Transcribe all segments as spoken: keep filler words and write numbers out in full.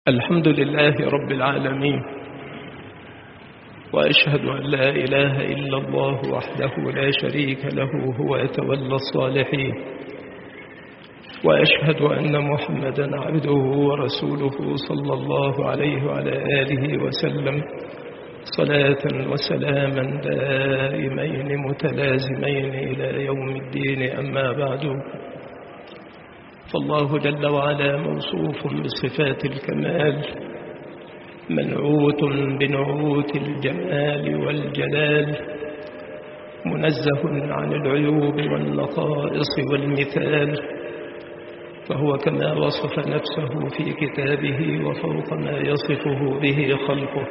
الحمد لله رب العالمين، وأشهد أن لا إله إلا الله وحده لا شريك له هو يتولى الصالحين، وأشهد أن محمدا عبده ورسوله صلى الله عليه وعلى آله وسلم صلاة وسلاما دائمين متلازمين إلى يوم الدين. أما بعد، فالله جل وعلا موصوف بصفات الكمال، منعوت بنعوت الجمال والجلال، منزه عن العيوب والنقائص والمثال، فهو كما وصف نفسه في كتابه وفوق ما يصفه به خلقه.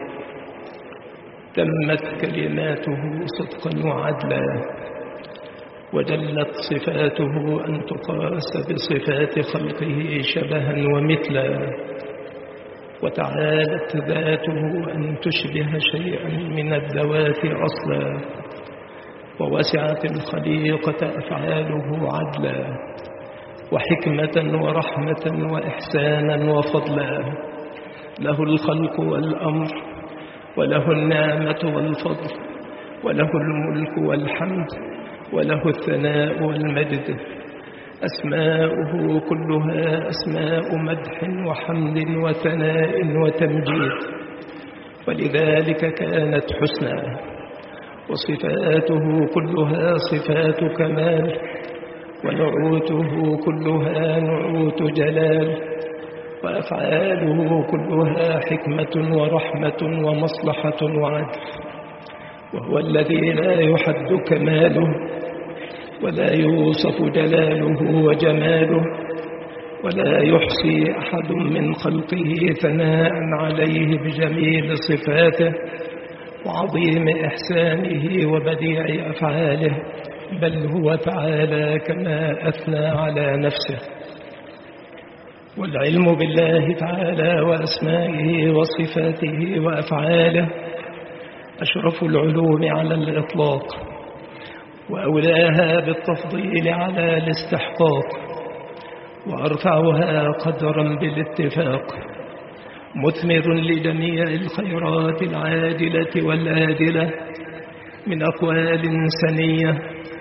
تمت كلماته صدقا وعدلا، وجلت صفاته أن تقاس بصفات خلقه شبها ومثلا، وتعالت ذاته أن تشبه شيئا من الذوات أصلا، ووسعت الخليقة أفعاله عدلا وحكمة ورحمة وإحسانا وفضلا. له الخلق والأمر، وله النعمة والفضل، وله الملك والحمد، وله الثناء والمجد. أسماؤه كلها أسماء مدح وحمد وثناء وتمجيد، ولذلك كانت حسنى. وصفاته كلها صفات كمال، ونعوته كلها نعوت جلال، وأفعاله كلها حكمة ورحمة ومصلحة وعدل. وهو الذي لا يحد كماله، ولا يوصف جلاله وجماله، ولا يحصي أحد من خلقه ثناء عليه بجميل صفاته وعظيم إحسانه وبديع أفعاله، بل هو تعالى كما أثنى على نفسه. والعلم بالله تعالى وأسمائه وصفاته وأفعاله أشرف العلوم على الإطلاق، وأولاها بالتفضيل على الاستحقاق، وأرفعها قدرا بالاتفاق، مثمر لجميع الخيرات العاجلة والآجلة من أقوال سنية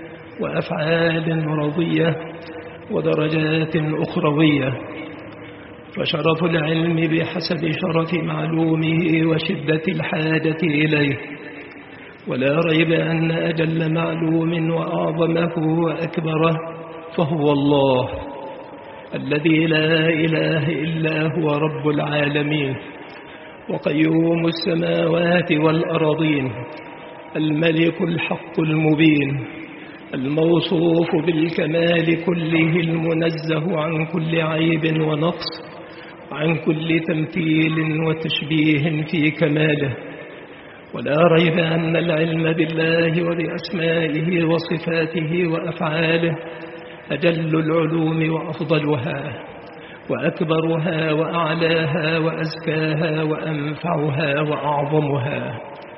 وأفعال رضية ودرجات أخروية. فشرف العلم بحسب شرف معلومه وشدة الحاجة إليه، ولا ريب أن أجل معلوم وأعظمه وأكبره فهو الله، الذي لا إله إلا هو رب العالمين وقيوم السماوات والأرضين، الملك الحق المبين، الموصوف بالكمال كله، المنزه عن كل عيب ونقص، عن كل تمثيل وتشبيه في كماله. ولا ريب أن العلم بالله وبأسمائه وصفاته وأفعاله أجل العلوم وأفضلها وأكبرها وأعلاها وأزكاها وأنفعها وأعظمها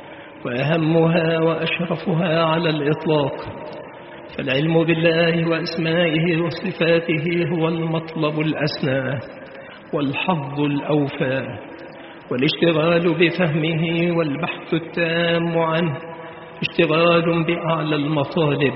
وأهمها وأشرفها على الإطلاق. فالعلم بالله وأسمائه وصفاته هو المطلب الأسنى والحظ الأوفى، والاشتغال بفهمه والبحث التام عنه اشتغال بأعلى المطالب،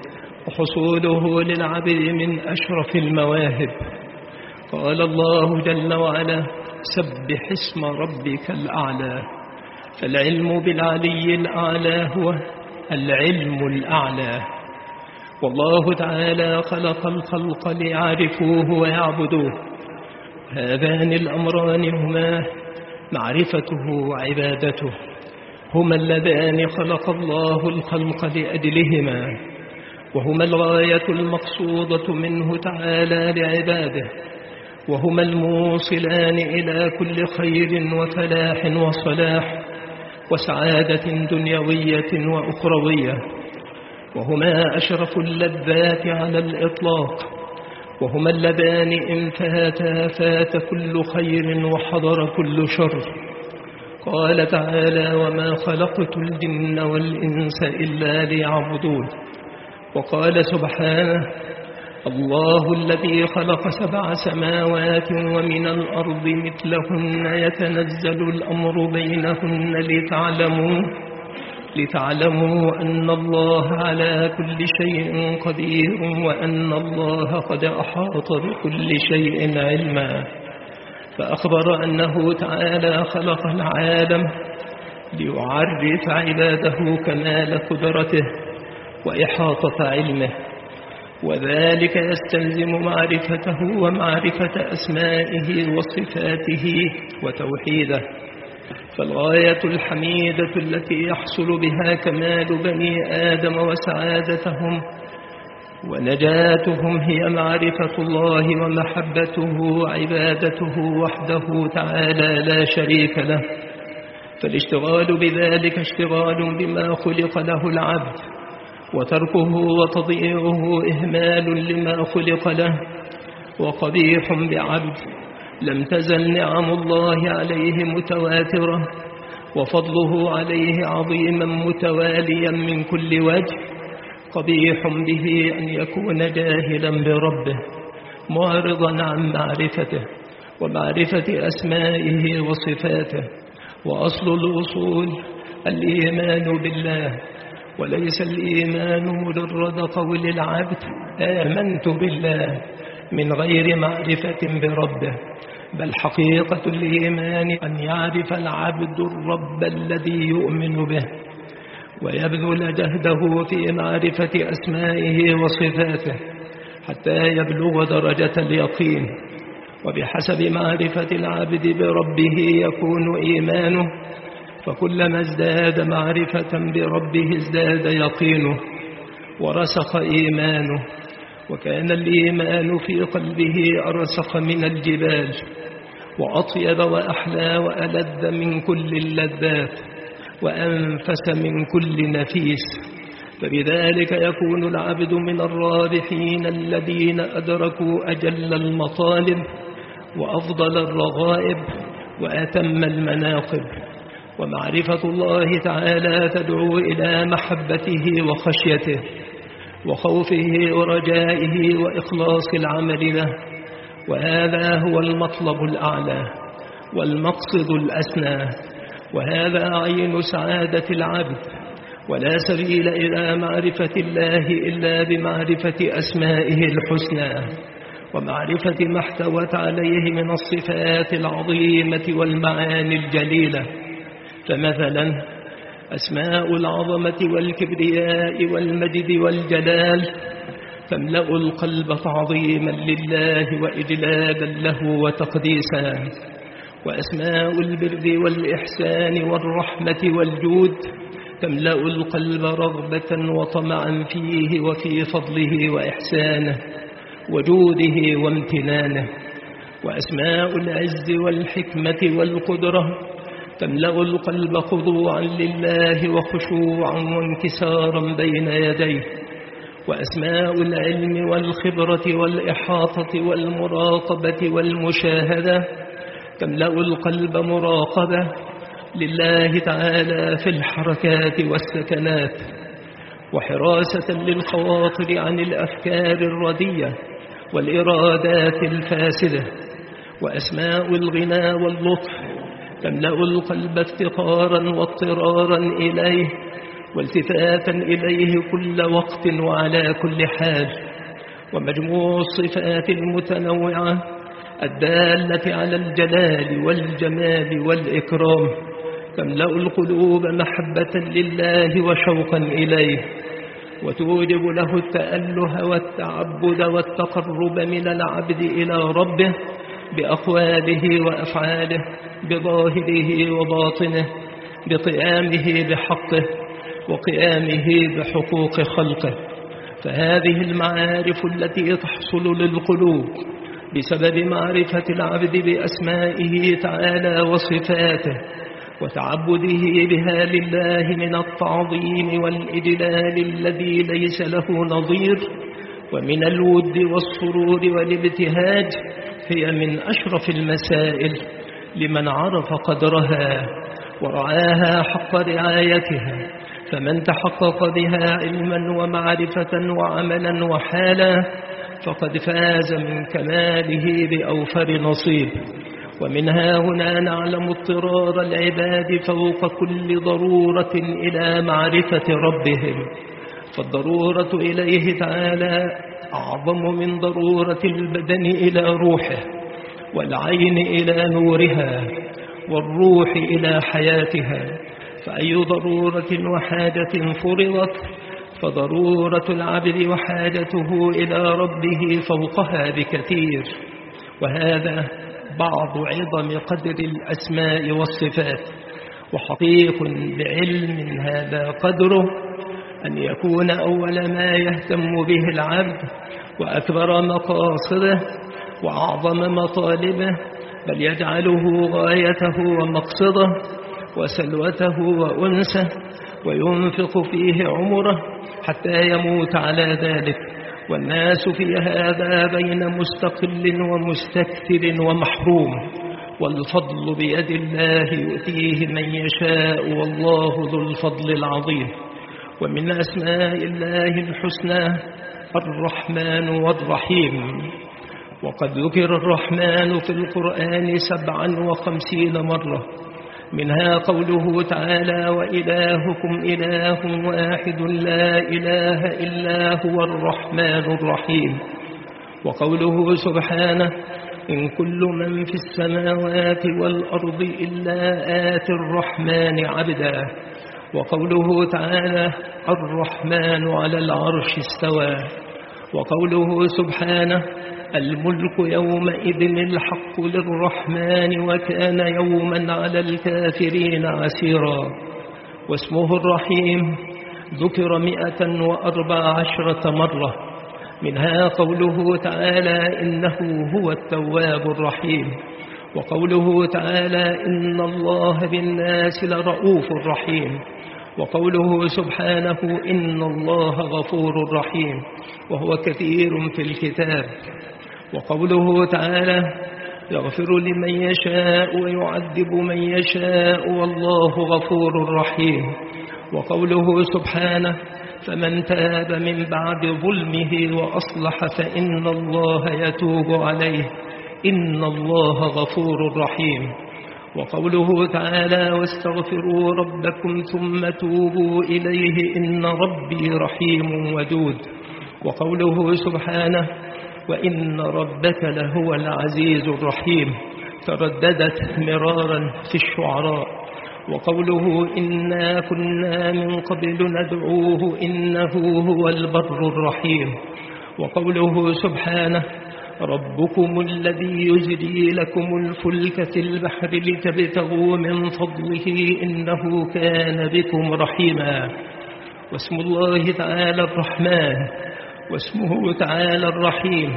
وحصوله للعبد من أشرف المواهب. قال الله جل وعلا: سبح اسم ربك الأعلى. فالعلم بالعلي الأعلى هو العلم الأعلى. والله تعالى خلق الخلق ليعرفوه ويعبدوه، هذان الأمران هما معرفته وعبادته، هما اللذان خلق الله الخلق لأجلهما، وهما الغاية المقصودة منه تعالى لعباده، وهما الموصلان إلى كل خير وفلاح وصلاح وسعادة دنيوية وأخروية، وهما أشرف اللذات على الإطلاق، وهما اللذان إن فاتا فات كل خير وحضر كل شر. قال تعالى: وما خلقت الجن والإنس إلا ليعبدون. وقال سبحانه: الله الذي خلق سبع سماوات ومن الأرض مثلهن يتنزل الأمر بينهن لتعلموا لتعلموا أن الله على كل شيء قدير وأن الله قد أحاط بكل شيء علما. فأخبر أنه تعالى خلق العالم ليعرف عباده كمال قدرته وإحاطة علمه، وذلك يستلزم معرفته ومعرفة أسمائه وصفاته وتوحيده. فالغاية الحميدة التي يحصل بها كمال بني آدم وسعادتهم ونجاتهم هي معرفة الله ومحبته وعبادته وحده تعالى لا شريك له. فالاشتغال بذلك اشتغال بما خلق له العبد، وتركه وتضييعه إهمال لما خلق له وقبيح بعبد. لم تزل نعم الله عليه متواترة وفضله عليه عظيما متواليا من كل وجه. قبيح به أن يكون جاهلا بربه معرضا عن معرفته ومعرفة أسمائه وصفاته. وأصل الأصول الإيمان بالله، وليس الإيمان مجرد قول العبد آمنت بالله من غير معرفة بربه، بل حقيقة الإيمان أن يعرف العبد الرب الذي يؤمن به ويبذل جهده في معرفة أسمائه وصفاته حتى يبلغ درجة اليقين. وبحسب معرفة العبد بربه يكون إيمانه، فكلما ازداد معرفة بربه ازداد يقينه ورسخ إيمانه. وكان الإيمان في قلبه أرسخ من الجبال وأطيب وأحلى وألذ من كل اللذات وأنفس من كل نفيس. فبذلك يكون العبد من الرابحين الذين أدركوا أجل المطالب وأفضل الرغائب وأتم المناقب. ومعرفة الله تعالى تدعو إلى محبته وخشيته وخوفه ورجائه وإخلاص العمل له، وهذا هو المطلب الأعلى والمقصد الأسنى، وهذا عين سعادة العبد. ولا سبيل إلى معرفة الله إلا بمعرفة أسمائه الحسنى ومعرفة ما احتوت عليه من الصفات العظيمة والمعاني الجليلة. فمثلا أسماء العظمة والكبرياء والمجد والجلال تملأ القلب تعظيما لله وإجلالا له وتقديسا. وأسماء البر والإحسان والرحمة والجود تملأ القلب رغبة وطمعا فيه وفي فضله وإحسانه وجوده وامتنانه. وأسماء العز والحكمة والقدرة تملأ القلب خضوعا لله وخشوعا وانكسارا بين يديه. وأسماء العلم والخبرة والإحاطة والمراقبة والمشاهدة تملأ القلب مراقبة لله تعالى في الحركات والسكنات وحراسة للخواطر عن الأفكار الردية والإرادات الفاسدة. وأسماء الغنى واللطف تملأ القلب افتقارا واضطرارا إليه والتفاتا إليه كل وقت وعلى كل حال. ومجموع الصفات المتنوعة الدالة على الجلال والجمال والإكرام تملأ القلوب محبة لله وشوقا إليه، وتوجب له التأله والتعبد والتقرب من العبد إلى ربه بأقواله وأفعاله بظاهره وباطنه، بقيامه بحقه وقيامه بحقوق خلقه. فهذه المعارف التي تحصل للقلوب بسبب معرفة العبد بأسمائه تعالى وصفاته وتعبده بها لله من التعظيم والإجلال الذي ليس له نظير ومن الود والسرور والابتهاج، هي من أشرف المسائل لمن عرف قدرها ورعاها حق رعايتها. فمن تحقق بها علما ومعرفة وعملا وحالا فقد فاز من كماله بأوفر نصيب. ومنها هنا نعلم اضطرار العباد فوق كل ضرورة إلى معرفة ربهم، فالضرورة إليه تعالى أعظم من ضرورة البدن إلى روحه، والعين إلى نورها، والروح إلى حياتها. فأي ضرورة وحاجة فرضت فضرورة العبد وحاجته إلى ربه فوقها بكثير. وهذا بعض عظم قدر الأسماء والصفات. وحقيق بعلم هذا قدره أن يكون أول ما يهتم به العبد وأكبر مقاصده وأعظم مطالبه، بل يجعله غايته ومقصده وسلوته وأنسه، وينفق فيه عمره حتى يموت على ذلك. والناس في هذا بين مستقل ومستكثر ومحروم، والفضل بيد الله يؤتيه من يشاء، والله ذو الفضل العظيم. ومن أسماء الله الحسنى الرحمن والرحيم، وقد ذكر الرحمن في القرآن سبعا وخمسين مرة، منها قوله تعالى: وإلهكم إله واحد لا إله إلا هو الرحمن الرحيم. وقوله سبحانه: إن كل من في السماوات والأرض إلا آتي الرحمن عبدا. وقوله تعالى: الرحمن على العرش استوى. وقوله سبحانه: الملك يومئذ الحق للرحمن وكان يوما على الكافرين عسيرا. واسمه الرحيم ذكر مئة وأربع عشرة مرة، منها قوله تعالى: إنه هو التواب الرحيم. وقوله تعالى: إن الله بالناس لرؤوف رحيم. وقوله سبحانه: إن الله غفور رحيم، وهو كثير في الكتاب. وقوله تعالى: يغفر لمن يشاء ويعذب من يشاء والله غفور رحيم. وقوله سبحانه: فمن تاب من بعد ظلمه وأصلح فإن الله يتوب عليه إن الله غفور رحيم. وقوله تعالى: واستغفروا ربكم ثم توبوا إليه إن ربي رحيم ودود. وقوله سبحانه: وإن ربك لهو العزيز الرحيم، ترددت مرارا في الشعراء. وقوله: إنا كنا من قبل ندعوه إنه هو البر الرحيم. وقوله سبحانه: ربكم الذي يجري لكم الفلك في البحر لتبتغوا من فضله إنه كان بكم رحيما. واسم الله تعالى الرحمن واسمه تعالى الرحيم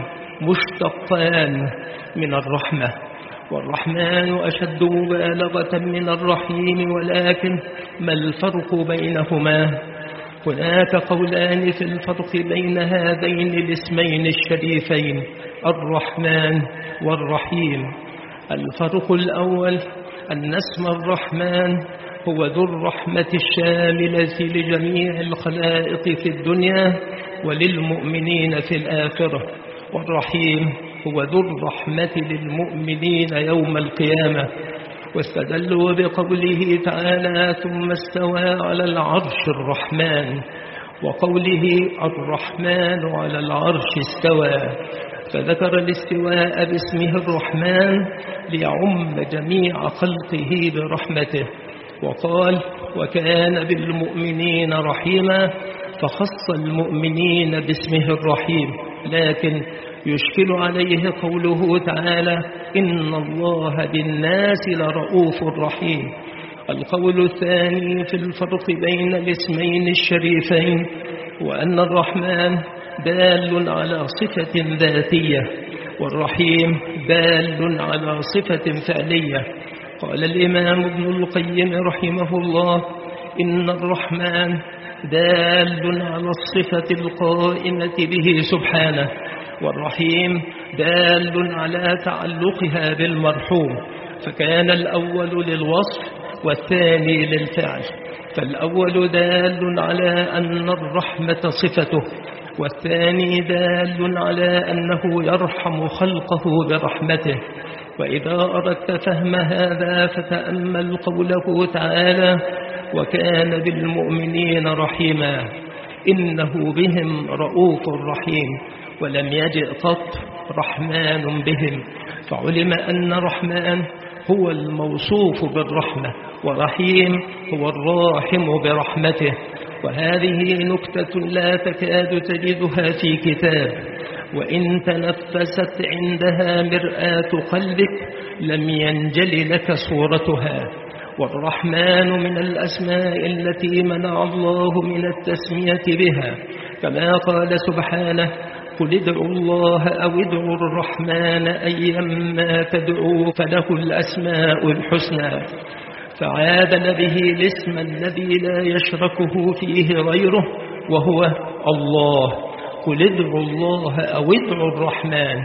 مشتقان من الرحمة، والرحمن أشد مبالغة من الرحيم، ولكن ما الفرق بينهما؟ هناك قولان في الفرق بين هذين الاسمين الشريفين الرحمن والرحيم. الفرق الأول أن اسم الرحمن هو ذو الرحمة الشاملة لجميع الخلائق في الدنيا وللمؤمنين في الآخرة، والرحيم هو ذو الرحمة للمؤمنين يوم القيامة. واستدلوا بقوله تعالى: ثم استوى على العرش الرحمن، وقوله: الرحمن على العرش استوى، فذكر الاستواء باسمه الرحمن ليعم جميع خلقه برحمته، وقال: وكان بالمؤمنين رحيما، فخص المؤمنين باسمه الرحيم. لكن يشكل عليه قوله تعالى: إن الله بالناس لرؤوف رحيم. القول الثاني في الفرق بين الاسمين الشريفين وأن الرحمن دال على صفة ذاتية، والرحيم دال على صفة فعلية. قال الإمام ابن القيم رحمه الله: إن الرحمن دال على الصفة القائمة به سبحانه، والرحيم دال على تعلقها بالمرحوم، فكان الأول للوصف والثاني للفعل. فالأول دال على أن الرحمة صفته، والثاني دال على أنه يرحم خلقه برحمته. وإذا أردت فهم هذا فتأمل قوله تعالى: وكان بالمؤمنين رحيما، إنه بهم رؤوف رحيم، ولم يجئ قط رحمن بهم، فعلم أن رحمن هو الموصوف بالرحمة، ورحيم هو الراحم برحمته. وهذه نكتة لا تكاد تجدها في كتاب، وإن تنفست عندها مرآة قلبك لم ينجل لك صورتها. والرحمن من الأسماء التي منع الله من التسمية بها، كما قال سبحانه: قل ادعوا الله أو ادعوا الرحمن أيما تدعوا فله الأسماء الحسنى، فعادل به الاسم الذي لا يشركه فيه غيره وهو الله. قل ادعوا الله أو ادعوا الرحمن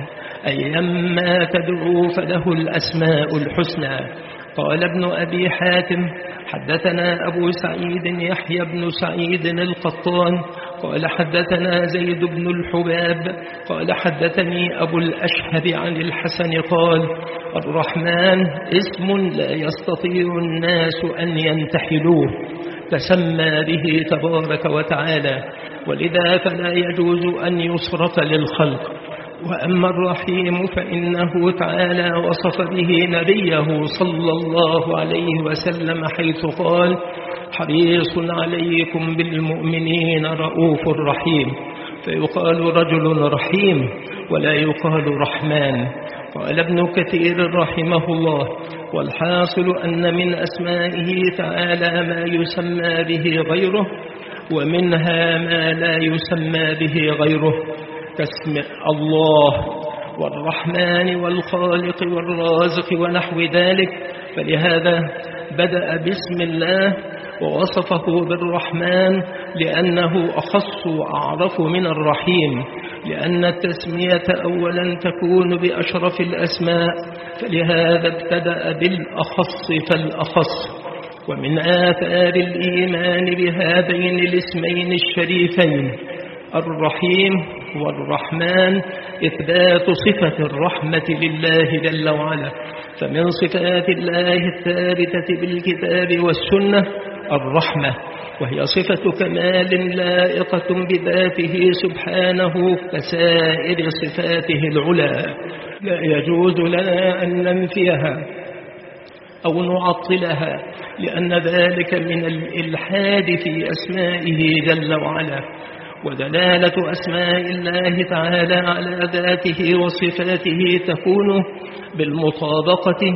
أيما تدعوا فله الأسماء الحسنى. قال ابن أبي حاتم: حدثنا أبو سعيد يحيى بن سعيد القطان قال حدثنا زيد بن الحباب قال حدثني أبو الأشهب عن الحسن قال: الرحمن اسم لا يستطيع الناس أن ينتحلوه، تسمى به تبارك وتعالى، ولذا فلا يجوز أن يصرف للخلق. وأما الرحيم فإنه تعالى وصف به نبيه صلى الله عليه وسلم حيث قال: حريص عليكم بالمؤمنين رؤوف رحيم، فيقال رجل رحيم ولا يقال رحمن. قال ابن كثير رحمه الله: والحاصل أن من أسمائه تعالى ما يسمى به غيره، ومنها ما لا يسمى به غيره، كاسم الله والرحمن والخالق والرازق ونحو ذلك. فلهذا بدأ باسم الله ووصفه بالرحمن لأنه أخص وأعرف من الرحيم، لأن التسمية أولا تكون بأشرف الأسماء، فلهذا ابتدأ بالأخص فالأخص. ومن آثار الإيمان بهذين الاسمين الشريفين الرحيم والرحمن إثبات صفة الرحمة لله جل وعلا، فمن صفات الله الثابتة بالكتاب والسنة الرحمة، وهي صفة كمال لائقة بذاته سبحانه كسائر صفاته العلى، لا يجوز لنا أن ننفيها أو نعطلها، لأن ذلك من الإلحاد في أسمائه جل وعلا. ودلالة أسماء الله تعالى على ذاته وصفاته تكون بالمطابقة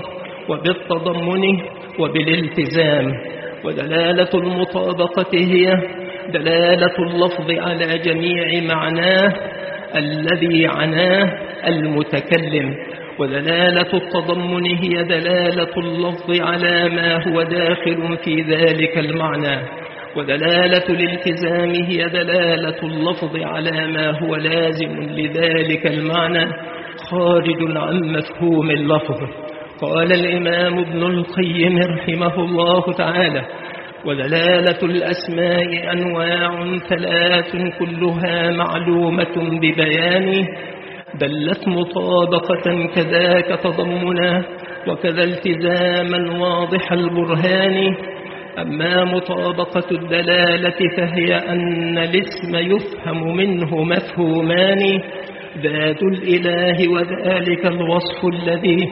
وبالتضمن وبالالتزام. ودلالة المطابقة هي دلالة اللفظ على جميع معناه الذي عناه المتكلم، ودلالة التضمن هي دلالة اللفظ على ما هو داخل في ذلك المعنى، ودلالة الالتزام هي دلالة اللفظ على ما هو لازم لذلك المعنى خارج عن مفهوم اللفظ. قال الإمام ابن القيم رحمه الله تعالى: ودلالة الأسماء أنواع ثلاث كلها معلومة ببيان، دلت مطابقة كذاك تضمنا، وكذا التزاما واضح البرهان. أما مطابقة الدلالة فهي أن الاسم يفهم منه مفهومان: ذات الإله وذلك الوصف الذي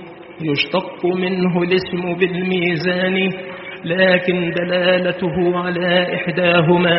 يشتق منه الاسم بالميزان، لكن دلالته على إحداهما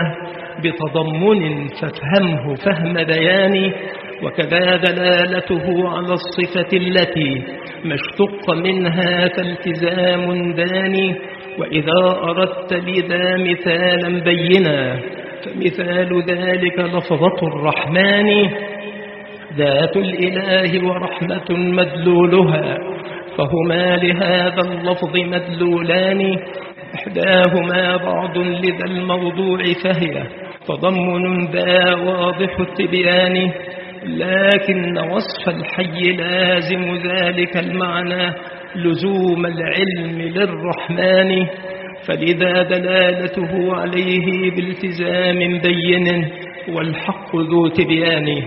بتضمن فافهمه فهم بيان، وكذا دلالته على الصفة التي ما اشتق منها فالتزام داني. وإذا أردت لذا مثالا بينا فمثال ذلك لفظة الرحمن: ذات الإله ورحمة مدلولها، فهما لهذا اللفظ مدلولان، إحداهما بعض لذا الموضوع فهي تضمن ذا واضح التبيان، لكن وصف الحي لازم ذلك المعنى لزوم العلم للرحمن، فلذا دلالته عليه بالتزام بين والحق ذو تبيان.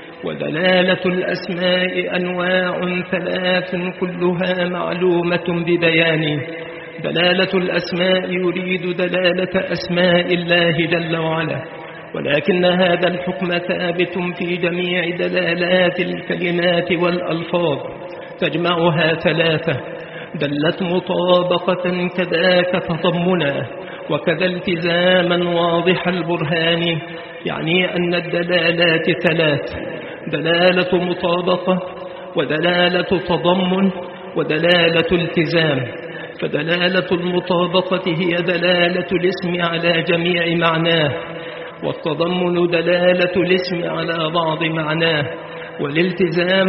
ودلالة الأسماء أنواع ثلاث كلها معلومة ببيان. دلالة الأسماء يريد دلالة أسماء الله جل وعلا، ولكن هذا الحكم ثابت في جميع دلالات الكلمات والألفاظ، تجمعها ثلاثة: دلت مطابقة، كذاك تضمنا، وكذا التزاما واضح البرهان. يعني أن الدلالات ثلاث: دلالة مطابقة، ودلالة تضمن، ودلالة التزام. فدلالة المطابقة هي دلالة الاسم على جميع معناه، والتضمن دلالة الاسم على بعض معناه، والالتزام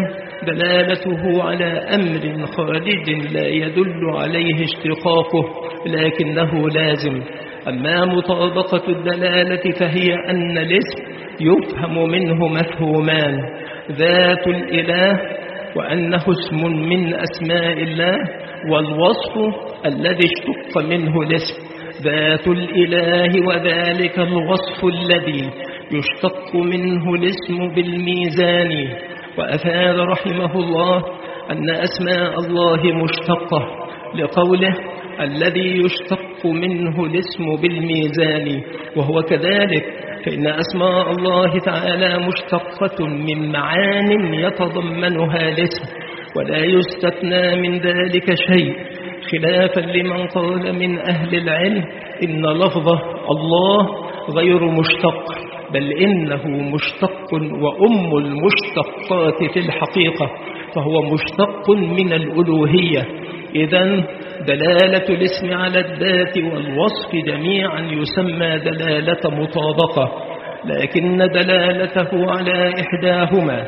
دلالته على أمر خارج لا يدل عليه اشتقاقه لكنه لازم. أما مطابقة الدلالة فهي أن الاسم يفهم منه مفهومان: ذات الإله، وأنه اسم من أسماء الله، والوصف الذي اشتق منه الاسم. ذات الإله وذلك الوصف الذي يشتق منه الاسم بالميزان. وأفاد رحمه الله أن أسماء الله مشتقة لقوله: الذي يشتق منه الاسم بالميزان. وهو كذلك، فإن أسماء الله تعالى مشتقة من معان يتضمنها الاسم، ولا يستثنى من ذلك شيء، خلافا لمن قال من أهل العلم إن لفظه الله غير مشتق، بل إنه مشتق وأم المشتقات في الحقيقة، فهو مشتق من الألوهية. إذن دلالة الاسم على الذات والوصف جميعا يسمى دلالة مطابقة، لكن دلالته على إحداهما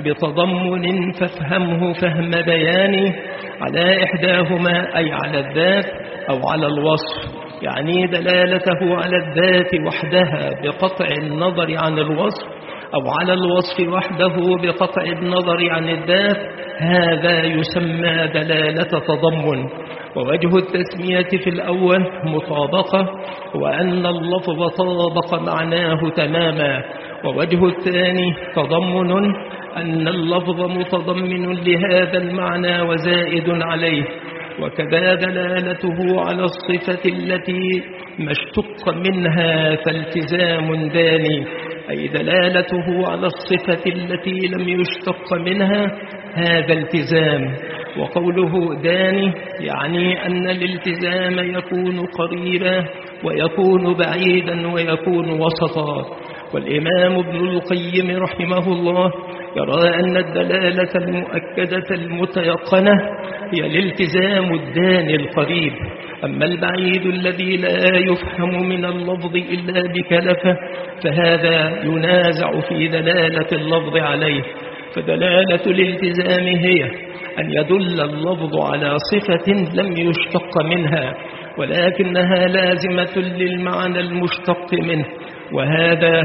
بتضمن فافهمه فهم بيان. على إحداهما أي على الذات أو على الوصف، يعني دلالته على الذات وحدها بقطع النظر عن الوصف، أو على الوصف وحده بقطع النظر عن الذات، هذا يسمى دلالة تضمن. ووجه التسمية في الأول مطابقة، وأن اللفظ طابق معناه تماما. ووجه الثاني تضمن، أن اللفظ متضمن لهذا المعنى وزائد عليه. وكذا دلالته على الصفة التي ما اشتق منها فالتزام داني، أي دلالته على الصفة التي لم يشتق منها، هذا التزام. وقوله داني يعني أن الالتزام يكون قريبا ويكون بعيدا ويكون وسطا. والإمام ابن القيم رحمه الله يرى أن الدلالة المؤكدة المتيقنة هي الالتزام الداني القريب. أما البعيد الذي لا يفهم من اللفظ إلا بكلفة فهذا ينازع في دلالة اللفظ عليه. فدلالة الالتزام هي أن يدل اللفظ على صفة لم يشتق منها ولكنها لازمة للمعنى المشتق منه، وهذا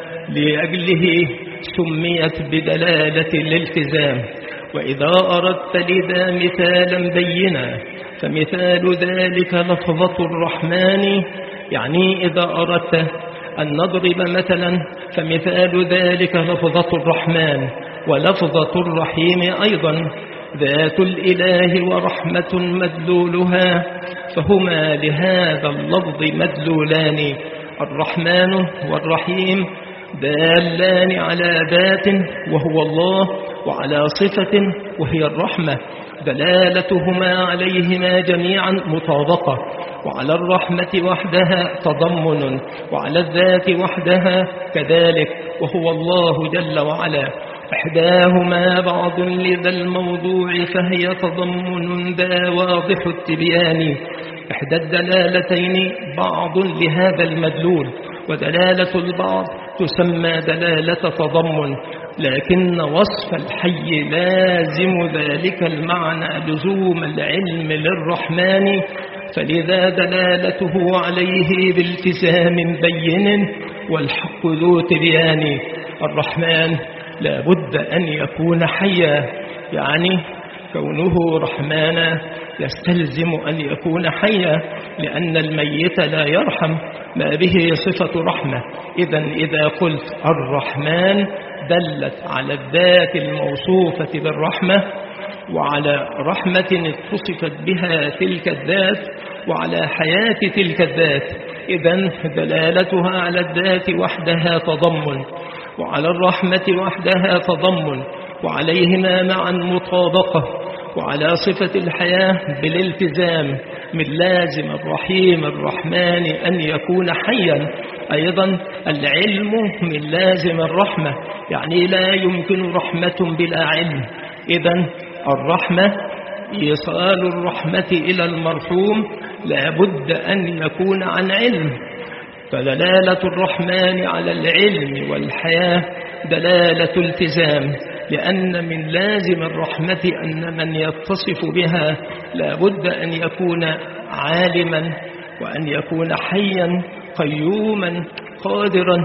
لأجله سميت بدلالة الالتزام. وإذا أردت لذا مثالا بينا فمثال ذلك لفظة الرحمن، يعني إذا أردت أن نضرب مثلا فمثال ذلك لفظة الرحمن. ولفظة الرحيم أيضا ذات الإله ورحمة مدلولها، فهما لهذا اللفظ مدلولان. الرحمن والرحيم دالان على ذات وهو الله، وعلى صفة وهي الرحمة، دلالتهما عليهما جميعا مطابقة. وعلى الرحمة وحدها تضمن، وعلى الذات وحدها كذلك، وهو الله جل وعلا. إحداهما بعض لذا الموضوع فهي تضمن ذا واضح التبيان. إحدى الدلالتين بعض لهذا المدلول، ودلالة البعض تسمى دلالة تضمن، لكن وصف الحي لازم ذلك المعنى لزوم العلم للرحمن، فلذا دلالته عليه بالتزام بين والحق ذو تبيان. الرحمن لا بد أن يكون حيا، يعني كونه رحمانا يستلزم أن يكون حيا، لأن الميت لا يرحم، ما به صفة رحمة. إذا إذا قلت الرحمن دلت على الذات الموصوفة بالرحمة، وعلى رحمة اتصفت بها تلك الذات، وعلى حياة تلك الذات. إذن دلالتها على الذات وحدها تضمن، وعلى الرحمة وحدها تضمن، وعليهما معا مطابقة، وعلى صفة الحياة بالالتزام من لازم الرحيم الرحمن أن يكون حيا. أيضا العلم من لازم الرحمة، يعني لا يمكن رحمة بلا علم. إذن الرحمة إيصال الرحمة إلى المرحوم لا بد أن يكون عن علم، فدلالة الرحمن على العلم والحياة دلالة التزام، لأن من لازم الرحمة أن من يتصف بها لا بد أن يكون عالما، وأن يكون حيا قيوما قادرا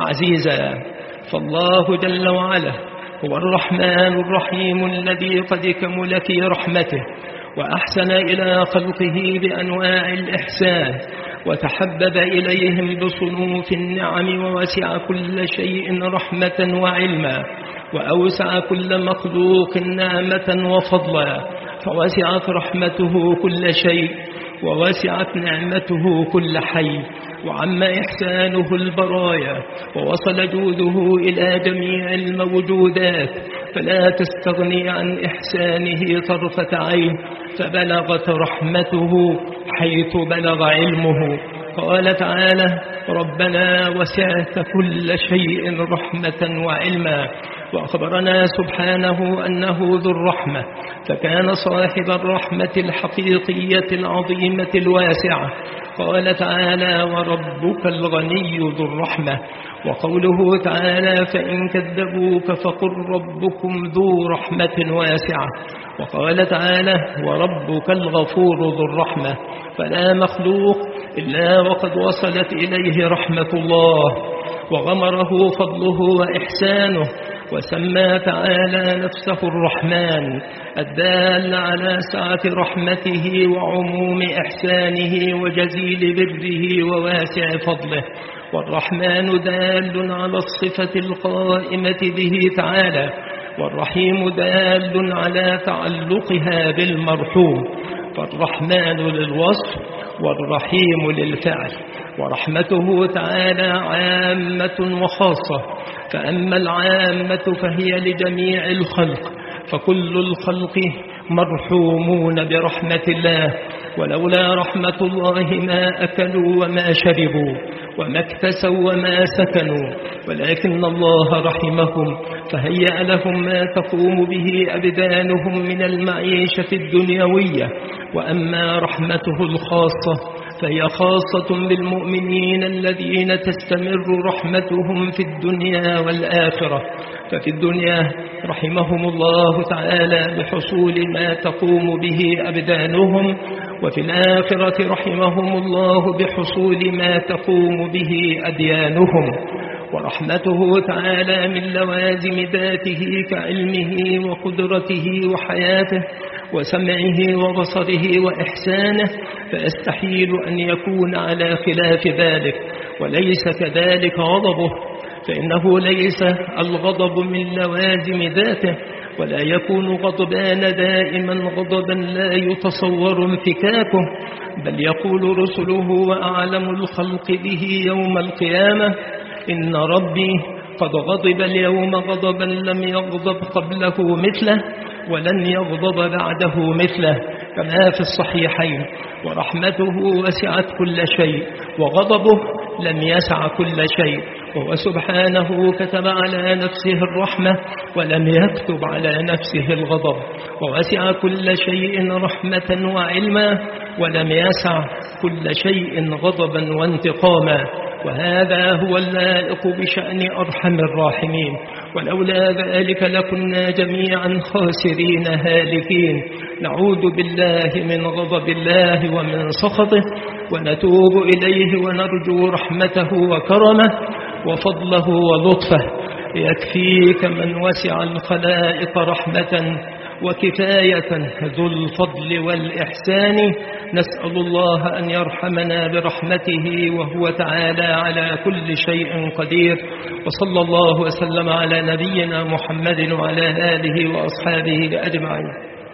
عزيزا. فالله جل وعلا هو الرحمن الرحيم الذي قد كمل في رحمته، وأحسن إلى خلقه بأنواع الإحسان، وتحبب إليهم بصنوف النعم، ووسع كل شيء رحمة وعلما، وأوسع كل مخلوق نعمة وفضلا، فوسعت رحمته كل شيء، ووسعت نعمته كل حي، وعم إحسانه البرايا، ووصل جوده إلى جميع الموجودات، فلا تستغني عن إحسانه طرفة عين، فبلغت رحمته حيث بلغ علمه. قال تعالى: ربنا وسعت كل شيء رحمة وعلما. وأخبرنا سبحانه أنه ذو الرحمة، فكان صاحب الرحمة الحقيقية العظيمة الواسعة. قال تعالى: وربك الغني ذو الرحمة. وقوله تعالى: فإن كذبوك فقل ربكم ذو رحمة واسعة. وقال تعالى: وربك الغفور ذو الرحمة. فلا مخلوق إلا وقد وصلت إليه رحمة الله، وغمره فضله وإحسانه، وسمى تعالى نفسه الرحمن، الدال على سعة رحمته وعموم إحسانه وجزيل بره وواسع فضله. والرحمن دال على الصفة القائمة به تعالى، والرحيم دال على تعلقها بالمرحوم. فالرحمن للوصف والرحيم للفعل، ورحمته تعالى عامة وخاصة. فأما العامة فهي لجميع الخلق، فكل الخلق مرحومون برحمة الله، ولولا رحمة الله ما أكلوا وما شربوا وما اكتسوا وما سكنوا، ولكن الله رحمهم فهيأ لهم ما تقوم به أبدانهم من المعيشة الدنيوية. وأما رحمته الخاصة فهي خاصة بالمؤمنين الذين تستمر رحمتهم في الدنيا والآخرة. ففي الدنيا رحمهم الله تعالى بحصول ما تقوم به أبدانهم، وفي الآخرة رحمهم الله بحصول ما تقوم به أديانهم. ورحمته تعالى من لوازم ذاته كعلمه وقدرته وحياته وسمعه وبصره وإحسانه، فيستحيل أن يكون على خلاف ذلك. وليس كذلك غضبه، فإنه ليس الغضب من لوازم ذاته، ولا يكون غضبان دائما غضبا لا يتصور انفكاكه، بل يقول رسله وأعلم الخلق به يوم القيامة: إن ربي قد غضب اليوم غضبا لم يغضب قبله مثله ولن يغضب بعده مثله، كما في الصحيحين. ورحمته وسعت كل شيء، وغضبه لم يسع كل شيء. وهو سبحانه كتب على نفسه الرحمة ولم يكتب على نفسه الغضب، ووسع كل شيء رحمة وعلما ولم يسع كل شيء غضبا وانتقاما. وهذا هو اللائق بشأن أرحم الراحمين، ولولا ذلك لكنا جميعا خاسرين هالكين. نعوذ بالله من غضب الله ومن سخطه، ونتوب إليه ونرجو رحمته وكرمه وفضله ولطفه. يكفيك من وسع الخلائق رحمة وكفاية ذو الفضل والإحسان. نسأل الله أن يرحمنا برحمته وهو تعالى على كل شيء قدير. وصلى الله وسلم على نبينا محمد وعلى آله وأصحابه أجمعين.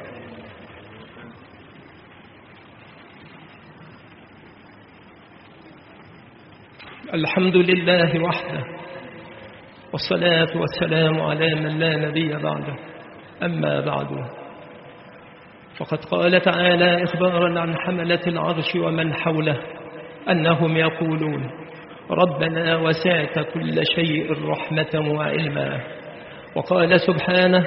الحمد لله وحده، والصلاة والسلام على من لا نبي بعده. أما بعد، فقد قال تعالى إخبارا عن حملة العرش ومن حوله أنهم يقولون: ربنا وسعت كل شيء رحمة وعلما. وقال سبحانه: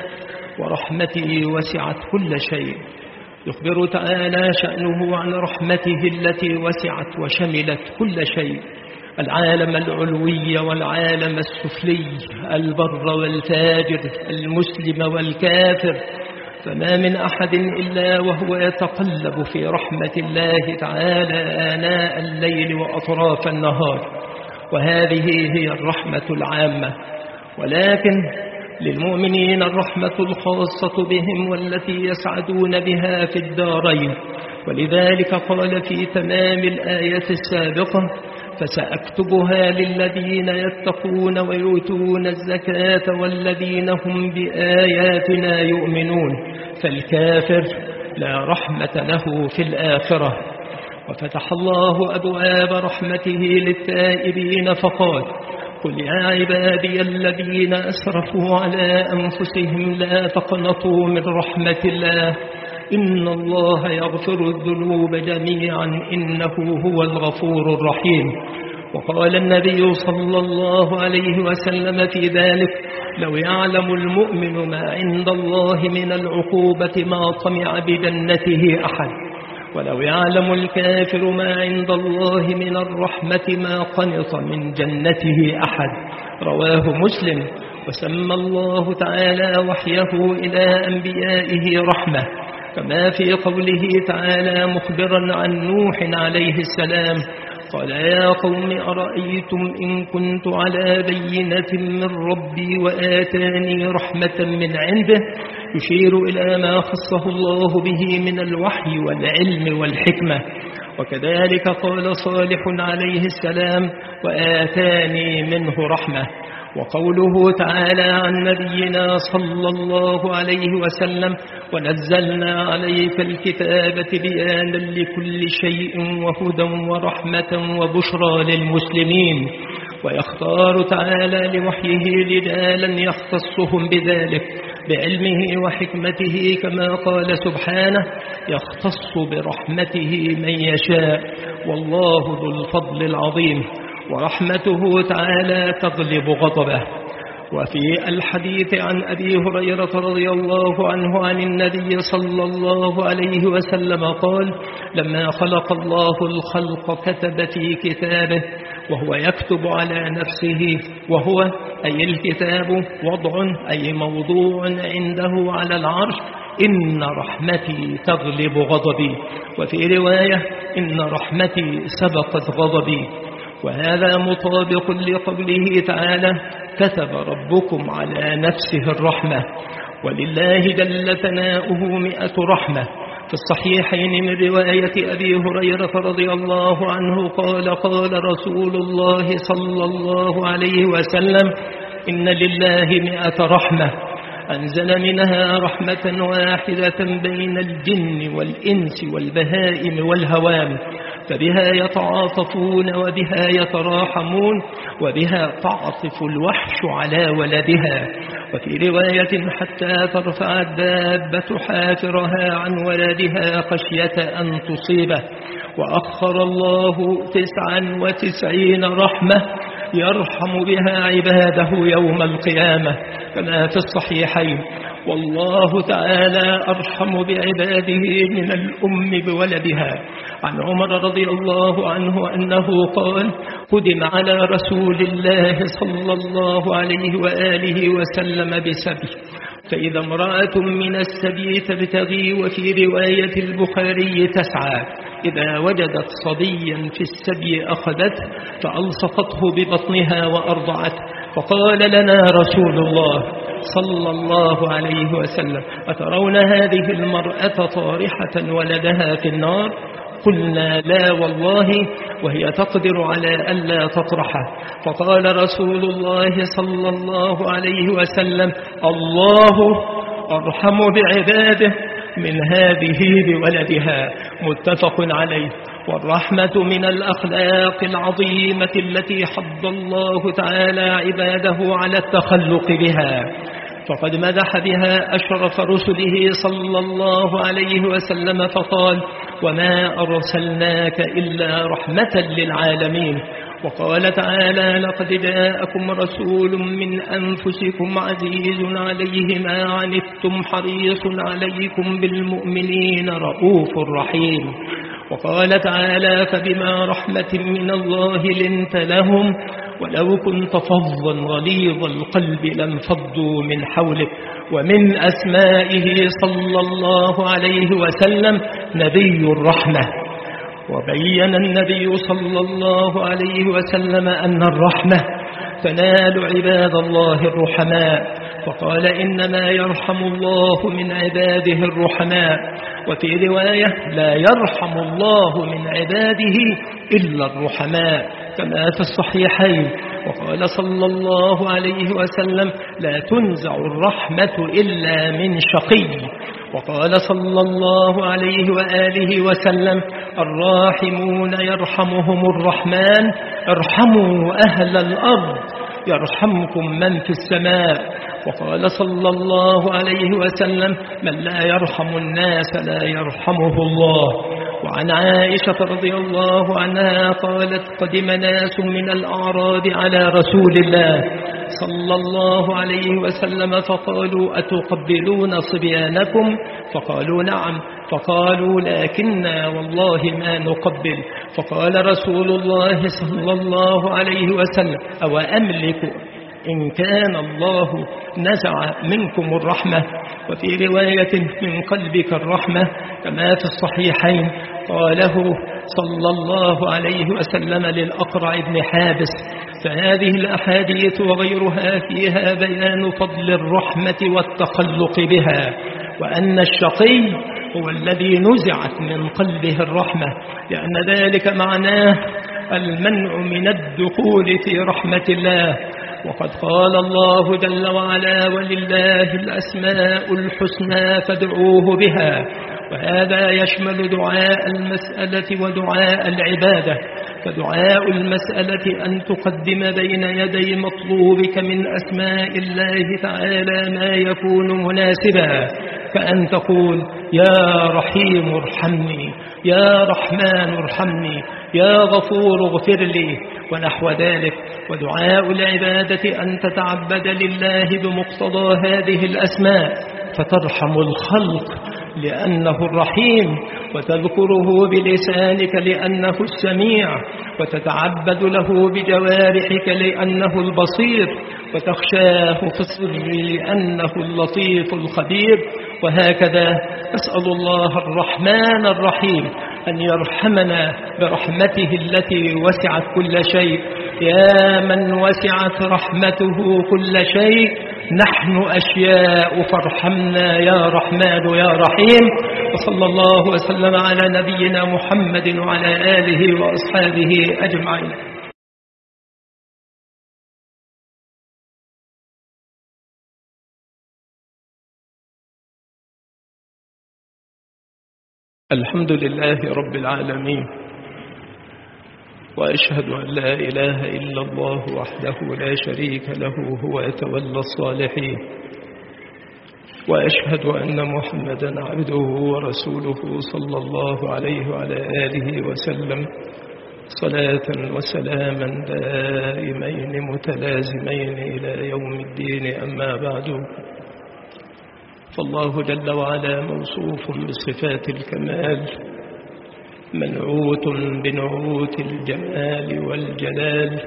ورحمتي وسعت كل شيء. يخبر تعالى شأنه عن رحمته التي وسعت وشملت كل شيء، العالم العلوي والعالم السفلي، البر والفاجر، المسلم والكافر. فما من أحد إلا وهو يتقلب في رحمة الله تعالى آناء الليل وأطراف النهار، وهذه هي الرحمة العامة. ولكن للمؤمنين الرحمة الخاصة بهم والتي يسعدون بها في الدارين. ولذلك قال في تمام الآية السابقة: فسأكتبها للذين يتقون ويؤتون الزكاة والذين هم بآياتنا يؤمنون. فالكافر لا رحمة له في الآخرة. وفتح الله أبواب رحمته للتائبين فقال: قل يا عبادي الذين أسرفوا على أنفسهم لا تقنطوا من رحمة الله إن الله يغفر الذنوب جميعا إنه هو الغفور الرحيم. وقال النبي صلى الله عليه وسلم في ذلك: لو يعلم المؤمن ما عند الله من العقوبة ما طمع بجنته أحد، ولو يعلم الكافر ما عند الله من الرحمة ما قنط من جنته أحد. رواه مسلم. وسمى الله تعالى وحيه إلى أنبيائه رحمة، كما في قوله تعالى مخبرا عن نوح عليه السلام: قال يا قوم أرأيتم إن كنت على بينة من ربي وآتاني رحمة من عنده، يشير إلى ما خصه الله به من الوحي والعلم والحكمة. وكذلك قال صالح عليه السلام: وآتاني منه رحمة. وقوله تعالى عن نبينا صلى الله عليه وسلم: ونزلنا عليك الكتاب بيانا لكل شيء وهدى ورحمة وبشرى للمسلمين. ويختار تعالى لوحيه رجالا يختصهم بذلك بعلمه وحكمته، كما قال سبحانه: يختص برحمته من يشاء والله ذو الفضل العظيم. ورحمته تعالى تغلب غضبه. وفي الحديث عن أبي هريرة رضي الله عنه عن النبي صلى الله عليه وسلم قال: لما خلق الله الخلق كتب في كتابه، وهو يكتب على نفسه، وهو أي الكتاب وضع أي موضوع عنده على العرش: إن رحمتي تغلب غضبي. وفي رواية: إن رحمتي سبقت غضبي. وهذا مطابق لقوله تعالى: كتب ربكم على نفسه الرحمة. ولله جل ثناؤه مئة رحمة. في الصحيحين من رواية أبي هريرة رضي الله عنه قال: قال رسول الله صلى الله عليه وسلم: إن لله مئة رحمة، أنزل منها رحمة واحدة بين الجن والإنس والبهائم والهوام، فبها يتعاطفون وبها يتراحمون وبها تعطف الوحش على ولدها. وفي رواية: حتى ترفع الدابة حافرها عن ولدها خشية أن تصيبه. وأخر الله تسعا وتسعين رحمة يرحم بها عباده يوم القيامة، كما في الصحيحين: والله تعالى أرحم بعباده من الأم بولدها. عن عمر رضي الله عنه أنه قال: قدم على رسول الله صلى الله عليه وآله وسلم بسبي، فإذا امرأة من السبي تبتغي، وفي رواية البخاري تسعى، إذا وجدت صبيا في السبي أخذته فألصقته ببطنها وأرضعته. فقال لنا رسول الله: صلى الله عليه وسلم: أترون هذه المرأة طارحة ولدها في النار؟ قلنا: لا والله، وهي تقدر على ألا تطرحه. فقال رسول الله صلى الله عليه وسلم: الله أرحم بعباده من هذه بولدها. متفق عليه. والرحمة من الأخلاق العظيمة التي حض الله تعالى عباده على التخلق بها، فقد مدح بها أشرف رسله صلى الله عليه وسلم فقال: وما أرسلناك إلا رحمة للعالمين. وقال تعالى: لقد جاءكم رسول من أنفسكم عزيز عليه ما عنتم حريص عليكم بالمؤمنين رؤوف رحيم. وقال تعالى: فبما رحمة من الله لنت لهم ولو كنت فظا غليظ القلب لانفضوا من حولك. ومن أسمائه صلى الله عليه وسلم نبي الرحمة. وبين النبي صلى الله عليه وسلم أن الرحمة تنال عباد الله الرحماء، فقال: إنما يرحم الله من عباده الرحماء. وفي رواية: لا يرحم الله من عباده إلا الرحماء، كما في الصحيحين. وقال صلى الله عليه وسلم: لا تنزع الرحمة إلا من شقي. وقال صلى الله عليه وآله وسلم: الراحمون يرحمهم الرحمن، ارحموا أهل الأرض يرحمكم من في السماء. وقال صلى الله عليه وسلم: من لا يرحم الناس لا يرحمه الله. وعن عائشة رضي الله عنها قالت: قدم ناس من الأعراب على رسول الله صلى الله عليه وسلم فقالوا: أتقبلون صبيانكم؟ فقالوا: نعم. فقالوا: لكننا والله ما نقبل. فقال رسول الله صلى الله عليه وسلم: أو أملك إن كان الله نزع منكم الرحمة، وفي رواية: من قلبك الرحمة، كما في الصحيحين. قاله صلى الله عليه وسلم للأقرع بن حابس. فهذه الأحاديث وغيرها فيها بيان فضل الرحمة والتخلق بها، وأن الشقي هو الذي نزعت من قلبه الرحمة، لأن ذلك معناه المنع من الدخول في رحمة الله. وقد قال الله جل وعلا: ولله الأسماء الحسنى فادعوه بها. وهذا يشمل دعاء المسألة ودعاء العبادة. فدعاء المسألة أن تقدم بين يدي مطلوبك من أسماء الله تعالى ما يكون مناسبا، كأن تقول: يا رحيم ارحمني، يا رحمن ارحمني، يا غفور اغفر لي، ونحو ذلك. ودعاء العبادة أن تتعبد لله بمقتضى هذه الأسماء، فترحم الخلق لأنه الرحيم، وتذكره بلسانك لأنه السميع، وتتعبد له بجوارحك لأنه البصير، وتخشاه في السر لأنه اللطيف الخبير. وهكذا نسأل الله الرحمن الرحيم أن يرحمنا برحمته التي وسعت كل شيء. يا من وسعت رحمته كل شيء، نحن أشياء فارحمنا يا رحمن يا رحيم. وصلى الله وسلم على نبينا محمد وعلى آله وأصحابه أجمعين. الحمد لله رب العالمين، وأشهد أن لا إله إلا الله وحده لا شريك له هو يتولى الصالحين، وأشهد أن محمدا عبده ورسوله صلى الله عليه وعلى آله وسلم صلاة وسلاما دائمين متلازمين إلى يوم الدين. أما بعد، فالله جل وعلا موصوف بصفات الكمال، منعوت بنعوت الجمال والجلال،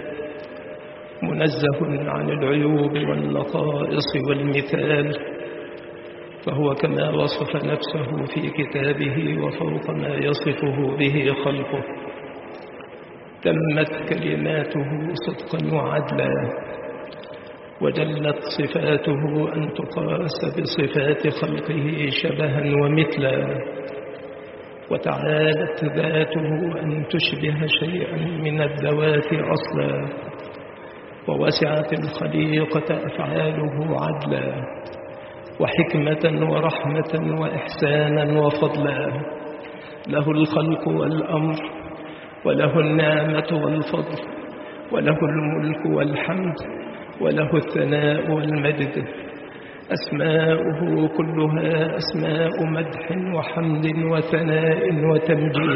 منزه عن العيوب والنقائص والمثال، فهو كما وصف نفسه في كتابه وفوق ما يصفه به خلقه. تمت كلماته صدقا وعدلا، وجلت صفاته أن تقاس بصفات خلقه شبها ومثلا، وتعالت ذاته أن تشبه شيئا من الذوات أصلا، ووسعت الخليقة أفعاله عدلا وحكمة ورحمة وإحسانا وفضلا. له الخلق والأمر، وله النعمة والفضل، وله الملك والحمد، وله الثناء والمجد. أسماؤه كلها أسماء مدح وحمد وثناء وتمجيد،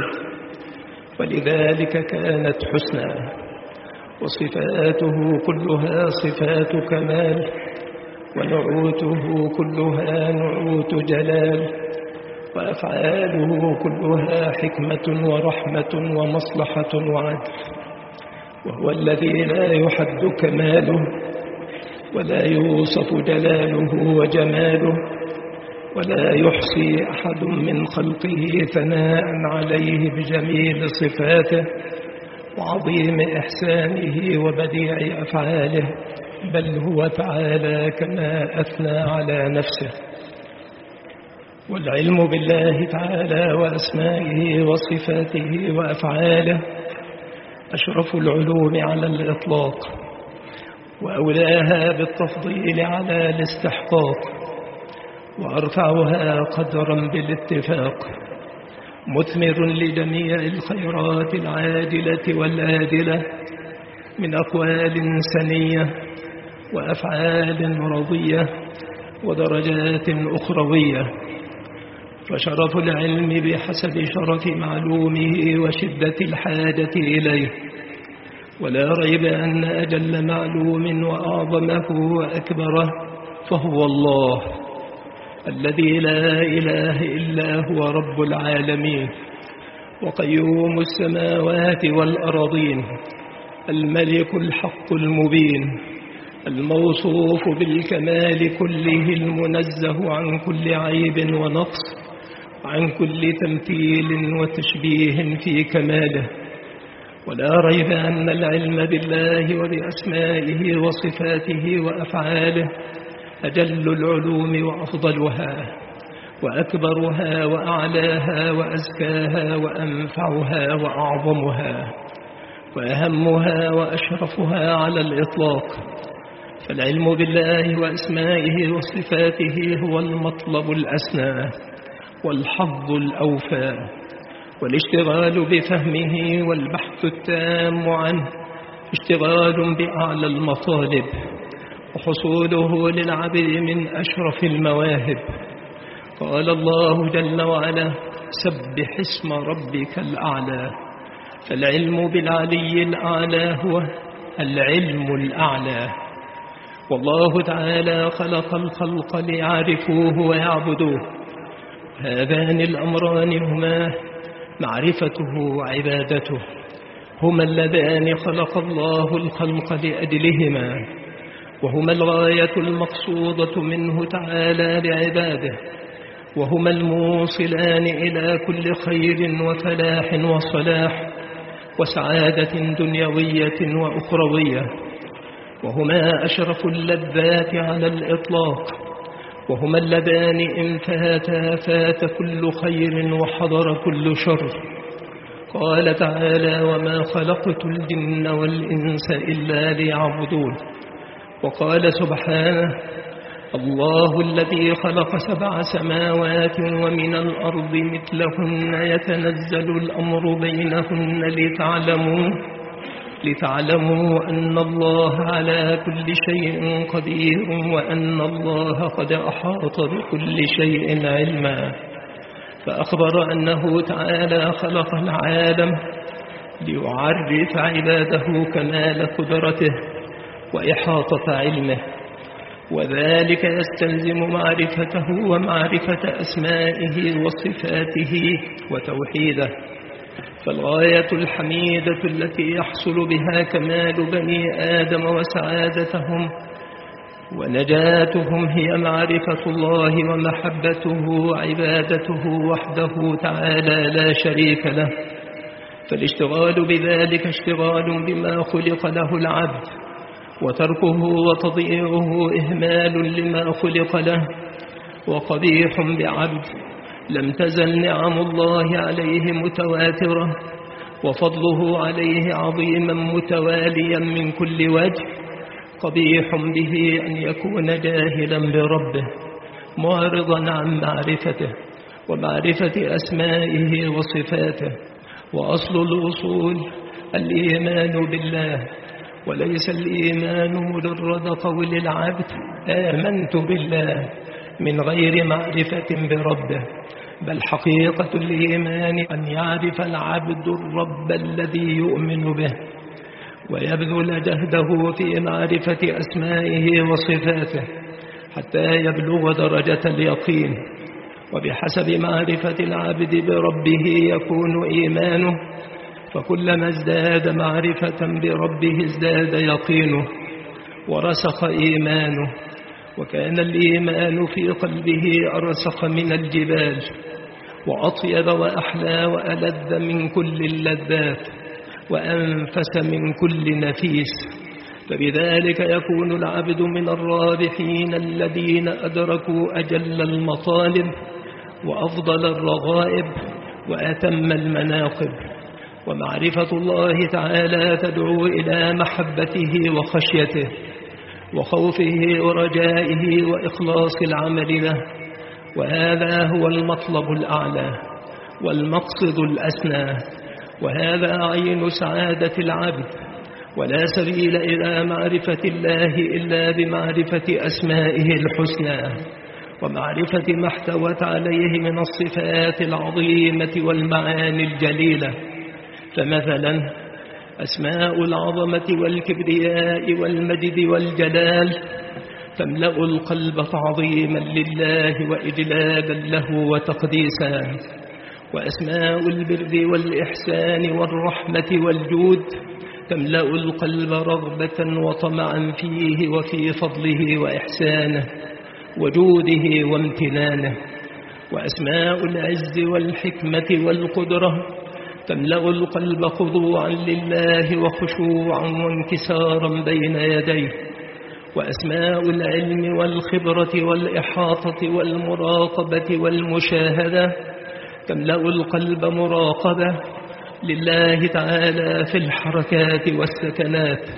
ولذلك كانت حسنى. وصفاته كلها صفات كمال، ونعوته كلها نعوت جلال، وأفعاله كلها حكمة ورحمة ومصلحة وعدل. وهو الذي لا يحد كماله، ولا يوصف جلاله وجماله، ولا يحصي أحد من خلقه ثناء عليه بجميل صفاته وعظيم إحسانه وبديع أفعاله، بل هو تعالى كما أثنى على نفسه. والعلم بالله تعالى وأسمائه وصفاته وأفعاله أشرف العلوم على الإطلاق، وأولاها بالتفضيل على الاستحقاق، وأرفعها قدرا بالاتفاق، مثمر لجميع الخيرات العاجلة والآجلة من أقوال سنية وأفعال رضية ودرجات أخروية. فشرف العلم بحسب شرف معلومه وشدة الحاجة إليه، ولا ريب أن أجل معلوم وأعظمه وأكبره فهو الله الذي لا إله إلا هو رب العالمين وقيوم السماوات والأرضين، الملك الحق المبين، الموصوف بالكمال كله، المنزه عن كل عيب ونقص، عن كل تمثيل وتشبيه في كماله. ولا ريب أن العلم بالله وبأسمائه وصفاته وأفعاله أجل العلوم وأفضلها وأكبرها وأعلاها وأزكاها وأنفعها وأعظمها وأهمها وأشرفها على الإطلاق. فالعلم بالله وأسمائه وصفاته هو المطلب الأسنى والحظ الأوفى، والاشتغال بفهمه والبحث التام عنه اشتغال بأعلى المطالب، وحصوله للعبد من أشرف المواهب. قال الله جل وعلا: سبح اسم ربك الأعلى. فالعلم بالعلي الأعلى هو العلم الأعلى. والله تعالى خلق الخلق ليعرفوه ويعبدوه، هذان الأمران هما معرفته وعبادته، هما اللذان خلق الله الخلق لأجلهما، وهما الغاية المقصودة منه تعالى لعباده، وهما الموصلان إلى كل خير وفلاح وصلاح وسعادة دنيوية وأخروية، وهما أشرف اللذات على الإطلاق، وهما اللذان إن فاتا فات كل خير وحضر كل شر. قال تعالى: وما خلقت الجن والإنس إلا ليعبدون. وقال سبحانه: الله الذي خلق سبع سماوات ومن الأرض مثلهن يتنزل الأمر بينهن لتعلموا لتعلموا أن الله على كل شيء قدير، وأن الله قد أحاط بكل شيء علما. فأخبر أنه تعالى خلق العالم ليعرف عباده كمال قدرته وإحاطة علمه، وذلك يستلزم معرفته ومعرفة أسمائه وصفاته وتوحيده. فالغاية الحميدة التي يحصل بها كمال بني آدم وسعادتهم ونجاتهم هي معرفة الله ومحبته وعبادته وحده تعالى لا شريك له. فالاشتغال بذلك اشتغال بما خلق له العبد، وتركه وتضييعه إهمال لما خلق له وقبيح بعبد. لم تزل نعم الله عليه متواترة وفضله عليه عظيما متواليا من كل وجه. قبيح به أن يكون جاهلا بربه معرضا عن معرفته ومعرفة أسمائه وصفاته. وأصل الأصول الإيمان بالله، وليس الإيمان مجرد قول العبد آمنت بالله من غير معرفة بربه، بل حقيقة الإيمان أن يعرف العبد الرب الذي يؤمن به ويبذل جهده في معرفة أسمائه وصفاته حتى يبلغ درجة اليقين. وبحسب معرفة العبد بربه يكون إيمانه، فكلما ازداد معرفة بربه ازداد يقينه ورسخ إيمانه. وكان الإيمان في قلبه أرسخ من الجبال وأطيب وأحلى وألذ من كل اللذات وأنفس من كل نفيس. فبذلك يكون العبد من الرابحين الذين أدركوا أجل المطالب وأفضل الرغائب وأتم المناقب. ومعرفة الله تعالى تدعو إلى محبته وخشيته وخوفه ورجائه وإخلاص العمل له، وهذا هو المطلب الأعلى والمقصد الأسنى، وهذا عين سعادة العبد. ولا سبيل إلى معرفة الله إلا بمعرفة أسمائه الحسنى ومعرفة ما احتوت عليه من الصفات العظيمة والمعاني الجليلة. فمثلا أسماء العظمة والكبرياء والمجد والجلال تملأ القلب تعظيما لله وإجلالا له وتقديسا. وأسماء البر والإحسان والرحمة والجود تملأ القلب رغبة وطمعا فيه وفي فضله وإحسانه وجوده وامتنانه. وأسماء العز والحكمة والقدرة تملأ القلب خضوعا لله وخشوعا وانكسارا بين يديه. وأسماء العلم والخبرة والإحاطة والمراقبة والمشاهدة تملأ القلب مراقبة لله تعالى في الحركات والسكنات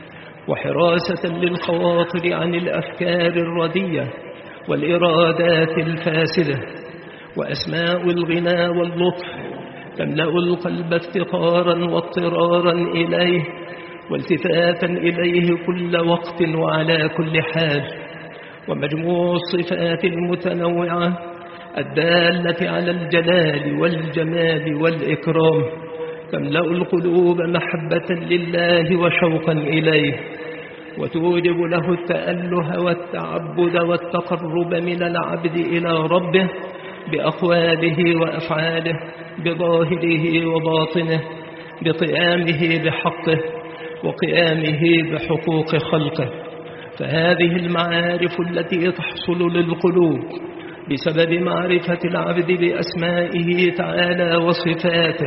وحراسة للخواطر عن الأفكار الردية والإرادات الفاسدة. وأسماء الغنى واللطف تملأ القلب افتقارا واضطرارا إليه والتفاتا إليه كل وقت وعلى كل حال. ومجموع الصفات المتنوعة الدالة على الجلال والجمال والإكرام تملأ القلوب محبة لله وشوقا إليه وتوجب له التأله والتعبد والتقرب من العبد إلى ربه بأقواله وأفعاله بظاهره وباطنه بقيامه بحقه وقيامه بحقوق خلقه. فهذه المعارف التي تحصل للقلوب بسبب معرفة العبد بأسمائه تعالى وصفاته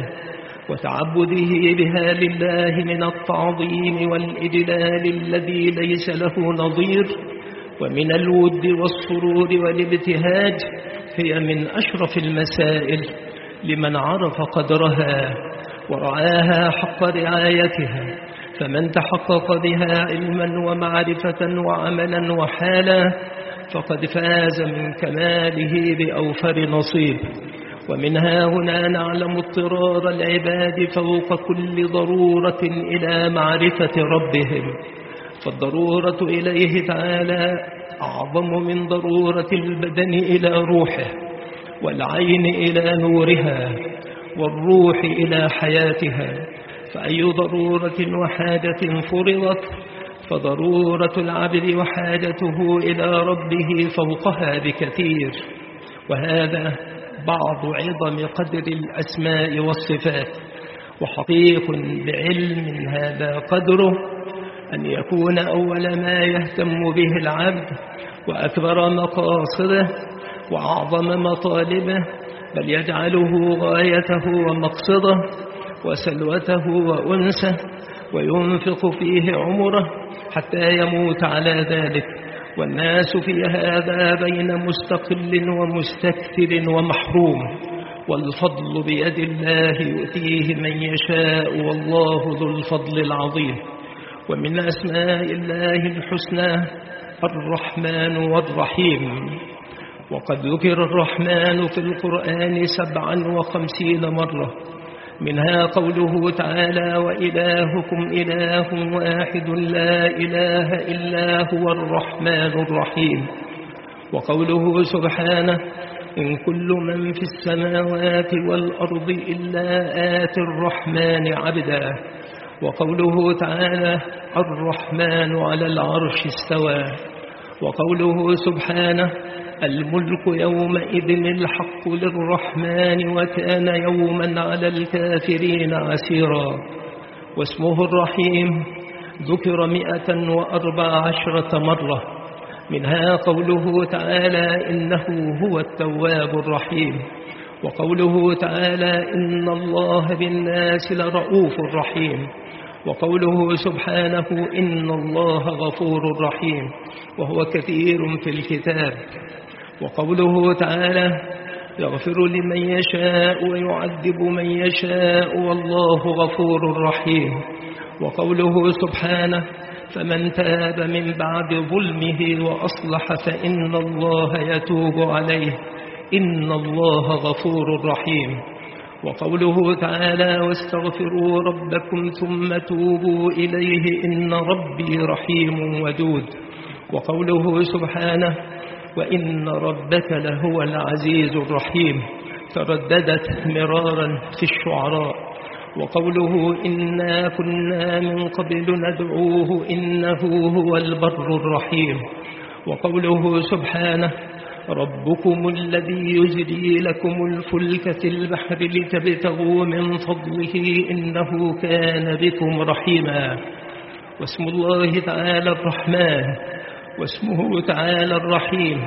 وتعبده بها لله من التعظيم والإجلال الذي ليس له نظير ومن الود والسرور والابتهاج هي من أشرف المسائل لمن عرف قدرها ورعاها حق رعايتها. فمن تحقق بها علما ومعرفة وعملا وحالا فقد فاز من كماله بأوفر نصيب. ومنها هنا نعلم اضطرار العباد فوق كل ضرورة إلى معرفة ربهم، فالضرورة إليه تعالى أعظم من ضرورة البدن إلى روحه والعين إلى نورها والروح إلى حياتها. فأي ضرورة وحاجة فرضت فضرورة العبد وحاجته إلى ربه فوقها بكثير. وهذا بعض عظم قدر الأسماء والصفات. وحقيق بعلم هذا قدره أن يكون أول ما يهتم به العبد وأكبر مقاصده وأعظم مطالبه، بل يجعله غايته ومقصده وسلوته وأنسه وينفق فيه عمره حتى يموت على ذلك، والناس في هذا بين مستقل ومستكثر ومحروم، والفضل بيد الله يؤتيه من يشاء، والله ذو الفضل العظيم. ومن أسماء الله الحسنى الرحمن والرحيم، وقد ذكر الرحمن في القرآن سبعا وخمسين مرة، منها قوله تعالى: وإلهكم إله واحد لا إله إلا هو الرحمن الرحيم. وقوله سبحانه: إن كل من في السماوات والأرض إلا آتي الرحمن عبدا. وقوله تعالى: الرحمن على العرش استوى. وقوله سبحانه: الملك يومئذ الحق للرحمن وكان يوما على الكافرين عسيرا. واسمه الرحيم ذكر مئة وأربع عشرة مرة، منها قوله تعالى: إنه هو التواب الرحيم. وقوله تعالى: إن الله بالناس لرؤوف رحيم. وقوله سبحانه: إن الله غفور رحيم، وهو كثير في الكتاب. وقوله تعالى: يغفر لمن يشاء ويعذب من يشاء والله غفور رحيم. وقوله سبحانه: فمن تاب من بعد ظلمه وأصلح فإن الله يتوب عليه إن الله غفور رحيم. وقوله تعالى: واستغفروا ربكم ثم توبوا إليه إن ربي رحيم ودود. وقوله سبحانه: وإن ربك لهو العزيز الرحيم، ترددت مرارا في الشعراء. وقوله: إنا كنا من قبل ندعوه إنه هو البر الرحيم. وقوله سبحانه: ربكم الذي يجري لكم الفلك في البحر لتبتغوا من فضله إنه كان بكم رحيما. واسم الله تعالى الرحمن واسمه تعالى الرحيم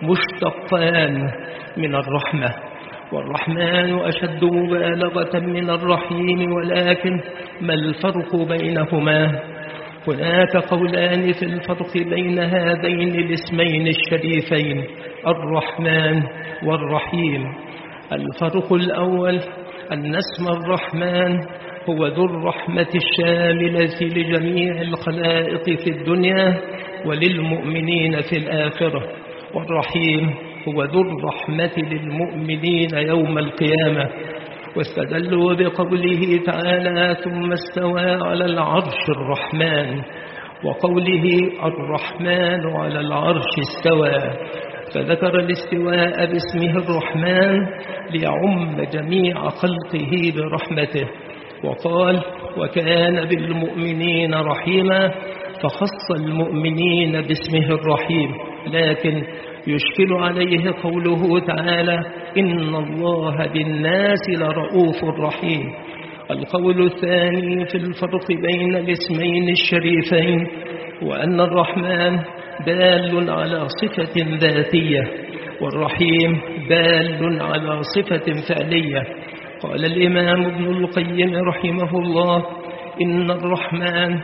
مشتقان من الرحمة، والرحمن أشد مبالغة من الرحيم، ولكن ما الفرق بينهما؟ هناك قولان في الفرق بين هذين الاسمين الشريفين الرحمن والرحيم. الفرق الأول أن اسم الرحمن هو ذو الرحمة الشاملة لجميع الخلائق في الدنيا وللمؤمنين في الآخرة، والرحيم هو ذو الرحمة للمؤمنين يوم القيامة. واستدلوا بقوله تعالى: ثم استوى على العرش الرحمن، وقوله: الرحمن على العرش استوى، فذكر الاستواء باسمه الرحمن ليعم جميع خلقه برحمته، وقال: وكان بالمؤمنين رحيما، فخص المؤمنين باسمه الرحيم. لكن يشكل عليه قوله تعالى: إن الله بالناس لرؤوف رحيم. القول الثاني في الفرق بين الاسمين الشريفين وأن الرحمن دال على صفة ذاتية، والرحيم دال على صفة فعلية. قال الإمام ابن القيم رحمه الله: إن الرحمن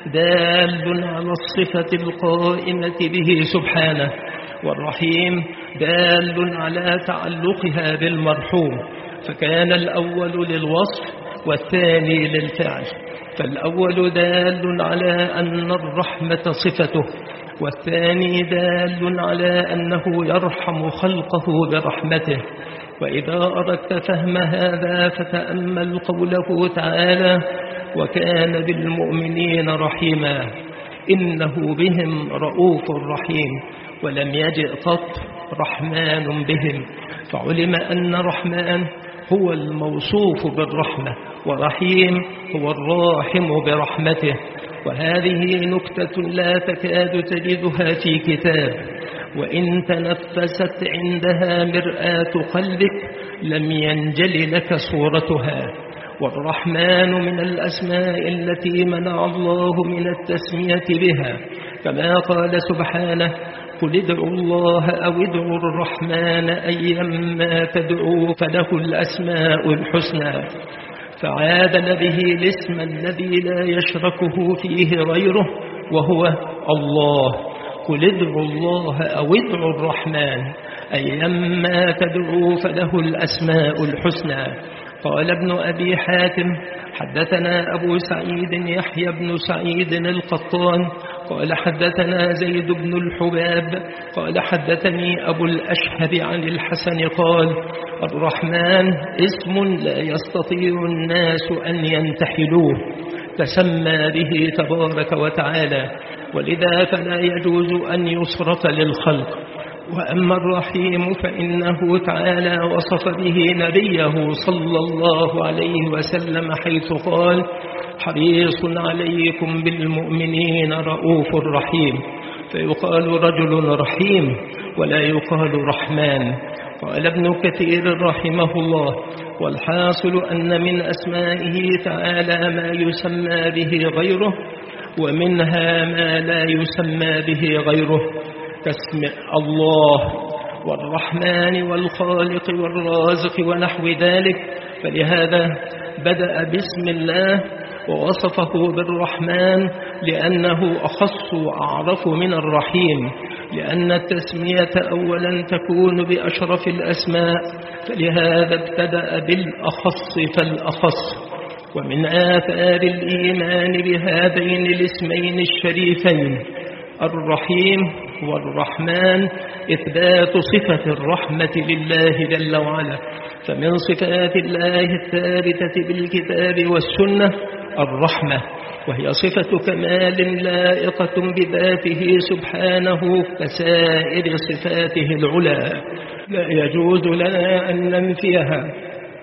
دال على الصفة القائمة به سبحانه، والرحيم دال على تعلقها بالمرحوم، فكان الأول للوصف والثاني للفعل. فالأول دال على أن الرحمة صفته، والثاني دال على أنه يرحم خلقه برحمته. وإذا أردت فهم هذا فتأمل قوله تعالى: وكان بالمؤمنين رحيما، إنه بهم رؤوف رحيم، ولم يجئ قط رحمن بهم، فعلم أن رحمن هو الموصوف بالرحمة، ورحيم هو الراحم برحمته. وهذه نكتة لا تكاد تجدها في كتاب، وإن تنفست عندها مرآة قلبك لم ينجل لك صورتها. والرحمن من الأسماء التي منع الله من التسمية بها، كما قال سبحانه: قل ادعوا الله أو ادعوا الرحمن أيما تدعوا فله الأسماء الحسنى، فعادل به الاسم الذي لا يشركه فيه غيره، وهو الله. قل ادعوا الله أو ادعوا الرحمن أيما تدعوا فله الأسماء الحسنى. قال ابن أبي حاتم حدثنا أبو سعيد يحيى بن سعيد القطان قال حدثنا زيد بن الحباب قال حدثني أبو الأشهب عن الحسن قال الرحمن اسم لا يستطيع الناس أن ينتحلوه تسمى به تبارك وتعالى، ولذا فلا يجوز أن يصرف للخلق. وأما الرحيم فإنه تعالى وصف به نبيه صلى الله عليه وسلم حيث قال حريص عليكم بالمؤمنين رؤوف رحيم، فيقال رجل رحيم ولا يقال رحمن. قال ابن كثير رحمه الله والحاصل أن من أسمائه تعالى ما يسمى به غيره ومنها ما لا يسمى به غيره كاسم الله والرحمن والخالق والرازق ونحو ذلك. فلهذا بدأ باسم الله ووصفه بالرحمن لأنه أخص وأعرف من الرحيم، لأن التسمية أولا تكون بأشرف الأسماء، فلهذا ابتدأ بالأخص فالأخص. ومن آثار الإيمان بهذين الاسمين الشريفين الرحيم والرحمن إثبات صفة الرحمة لله جل وعلا، فمن صفات الله الثابتة بالكتاب والسنة الرحمة، وهي صفة كمال لائقة بذاته سبحانه كسائر صفاته العلى، لا يجوز لنا أن ننفيها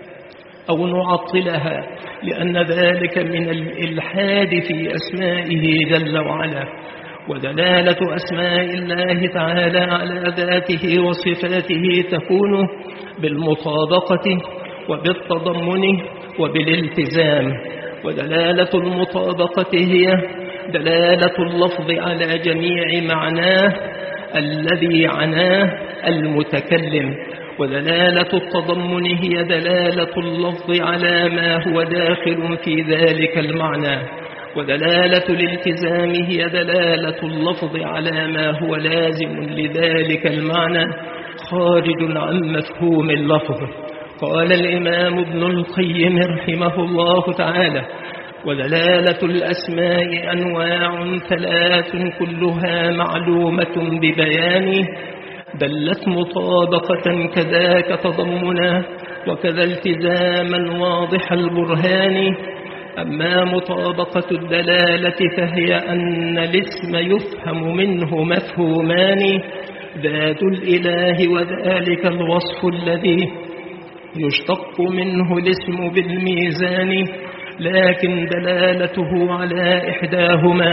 أو نعطلها، لأن ذلك من الإلحاد في أسمائه جل وعلا. ودلالة أسماء الله تعالى على ذاته وصفاته تكون بالمطابقة وبالتضمن وبالالتزام. ودلالة المطابقة هي دلالة اللفظ على جميع معناه الذي عناه المتكلم، ودلالة التضمن هي دلالة اللفظ على ما هو داخل في ذلك المعنى، ودلالة الالتزام هي دلالة اللفظ على ما هو لازم لذلك المعنى خارج عن مفهوم اللفظ. قال الإمام ابن القيم رحمه الله تعالى ودلالة الأسماء أنواع ثلاث كلها معلومة ببيان، دلت مطابقة كذاك تضمنا وكذا التزاما واضح البرهان. أما مطابقة الدلالة فهي أن الاسم يفهم منه مفهومان، ذات الإله وذلك الوصف الذي يشتق منه الاسم بالميزان، لكن دلالته على إحداهما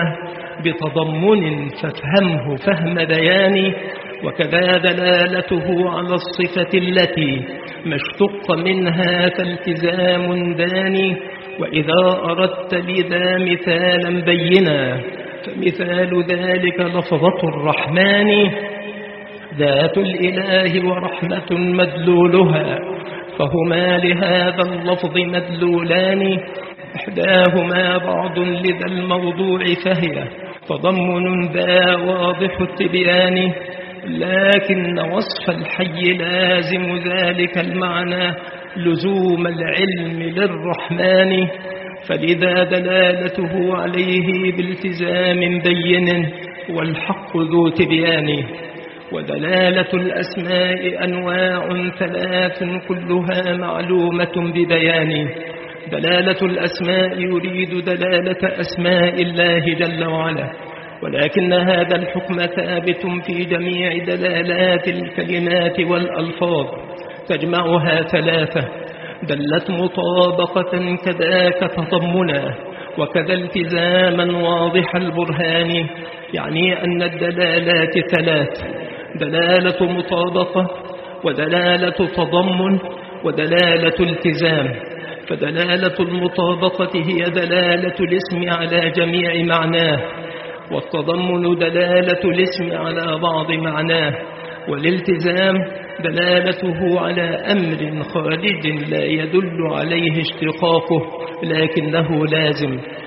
بتضمن فافهمه فهم بيان، وكذا دلالته على الصفة التي ما اشتق منها فالتزام داني. وإذا أردت لذا مثالا بينا فمثال ذلك لفظة الرحمن، ذات الإله ورحمة مدلولها، فهما لهذا اللفظ مدلولان، إحداهما بعض لذا الموضوع فهي تضمن ذا واضح التبيان، لكن وصف الحي لازم ذلك المعنى لزوم العلم للرحمن، فلذا دلالته عليه بالتزام بين والحق ذو تبيان. ودلالة الأسماء أنواع ثلاث كلها معلومة ببيان. دلالة الأسماء يريد دلالة أسماء الله جل وعلا، ولكن هذا الحكم ثابت في جميع دلالات الكلمات والألفاظ تجمعها ثلاثة، دلت مطابقة كذاك تضمنا وكذا التزاما واضح البرهان، يعني أن الدلالات ثلاث: دلالة مطابقة ودلالة تضمن ودلالة التزام. فدلالة المطابقة هي دلالة الاسم على جميع معناه، والتضمن دلالة الاسم على بعض معناه، والالتزام دلالته على أمر خارج لا يدل عليه اشتقاقه لكنه لازم.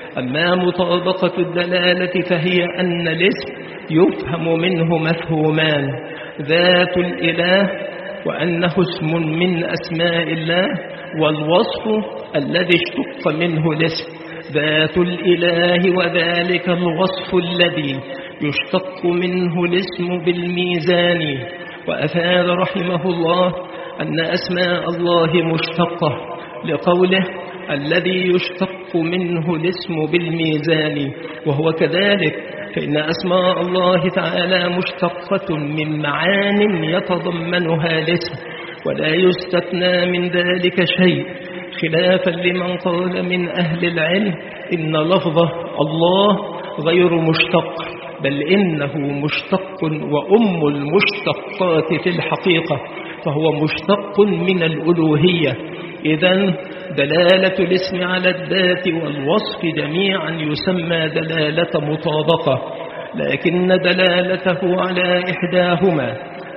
أما مطابقة الدلالة فهي أن الاسم يفهم منه مفهومان: ذات الإله وأنه اسم من أسماء الله، والوصف الذي اشتق منه الاسم. ذات الإله وذلك الوصف الذي يشتق منه الاسم بالميزان. وأفاد رحمه الله أن أسماء الله مشتقة لقوله الذي يشتق منه الاسم بالميزان، وهو كذلك، فإن أسماء الله تعالى مشتقة من معان يتضمنها الاسم، ولا يستثنى من ذلك شيء، خلافا لمن قال من أهل العلم إن لفظ الله غير مشتق، بل إنه مشتق وأم المشتقات في الحقيقة، فهو مشتق من الألوهية. إذن دلالة الاسم على الذات والوصف جميعا يسمى دلالة مطابقة، لكن دلالته على إحداهما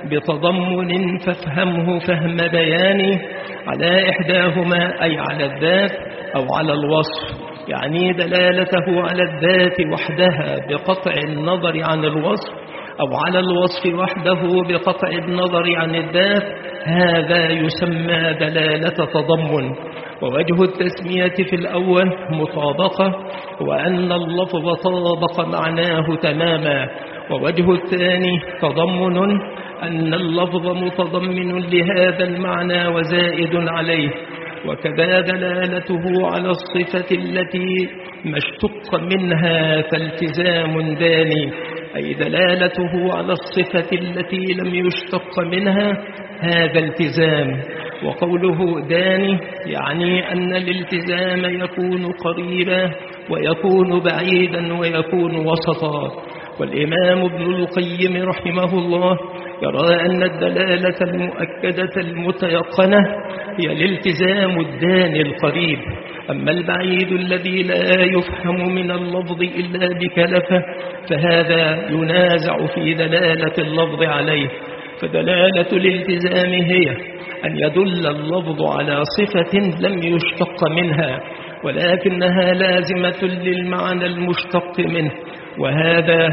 بتضمن فافهمه فهم بياني، على إحداهما أي على الذات أو على الوصف، يعني دلالته على الذات وحدها بقطع النظر عن الوصف، أو على الوصف وحده بقطع النظر عن الذات، هذا يسمى دلالة تضمن. ووجه التسمية في الأول مطابقة، وأن اللفظ طابق معناه تماما، ووجه الثاني تضمن، أن اللفظ متضمن لهذا المعنى وزائد عليه. وكذا دلالته على الصفة التي ما اشتق منها فالتزام داني، أي دلالته على الصفة التي لم يشتق منها هذا التزام. وقوله داني يعني أن الالتزام يكون قريبا ويكون بعيدا ويكون وسطا. والإمام ابن القيم رحمه الله يرى أن الدلالة المؤكدة المتيقنة هي الالتزام الداني القريب، أما البعيد الذي لا يفهم من اللفظ إلا بكلفة فهذا ينازع في دلالة اللفظ عليه. فدلالة الالتزام هي أن يدل اللفظ على صفة لم يشتق منها ولكنها لازمة للمعنى المشتق منه، وهذا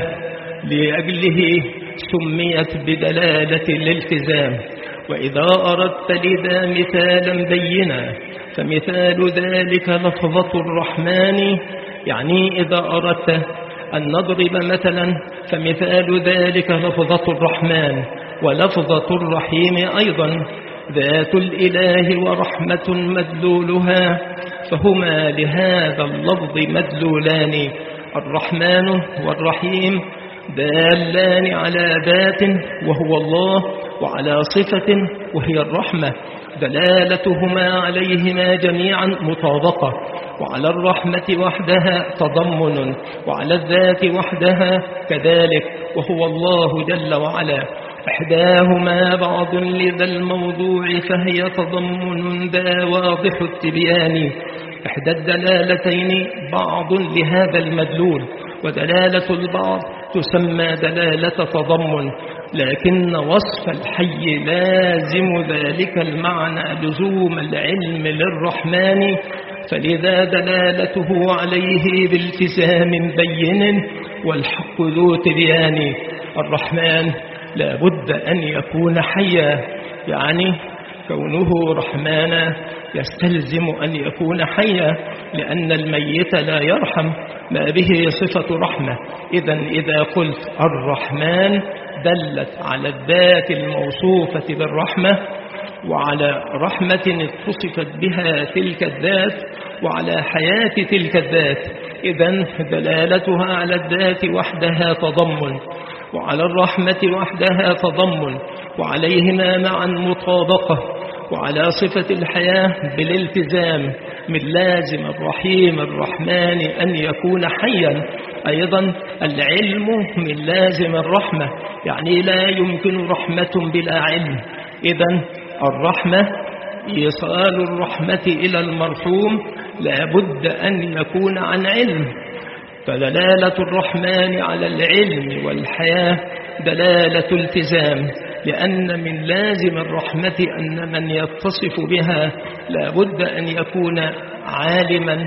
لأجله سميت بدلالة الالتزام. وإذا أردت لذا مثالا بينا فمثال ذلك لفظة الرحمن، يعني إذا أردت أن نضرب مثلا فمثال ذلك لفظة الرحمن، ولفظة الرحيم أيضا ذات الإله ورحمة مدلولها، فهما لهذا اللفظ مدلولان، الرحمن والرحيم دالان على ذات وهو الله، وعلى صفة وهي الرحمة، دلالتهما عليهما جميعا مطابقة، وعلى الرحمة وحدها تضمن، وعلى الذات وحدها كذلك وهو الله جل وعلا. إحداهما بعض لذا الموضوع فهي تضمن ذا واضح التبيان. إحدى الدلالتين بعض لهذا المدلول، ودلالة البعض تسمى دلالة تضمن، لكن وصف الحي لازم ذلك المعنى لزوم العلم للرحمن، فلذا دلالته عليه بالتزام بين والحق ذو تبيان. الرحمن لا بد أن يكون حيا، يعني كونه رحمانا يستلزم أن يكون حيا، لأن الميت لا يرحم ما به صفة رحمة. إذن إذا قلت الرحمن دلت على الذات الموصوفة بالرحمة، وعلى رحمة اتصفت بها تلك الذات، وعلى حياة تلك الذات. إذن دلالتها على الذات وحدها تضمن، وعلى الرحمة وحدها تضمن، وعليهما معا مطابقة، وعلى صفة الحياة بالالتزام من لازم الرحيم الرحمن أن يكون حيا. أيضا العلم من لازم الرحمة، يعني لا يمكن رحمة بلا علم. إذن الرحمة إيصال الرحمة إلى المرحوم لا بد أن يكون عن علم، فدلالة الرحمن على العلم والحياة دلالة التزام، لأن من لازم الرحمة أن من يتصف بها لا بد أن يكون عالما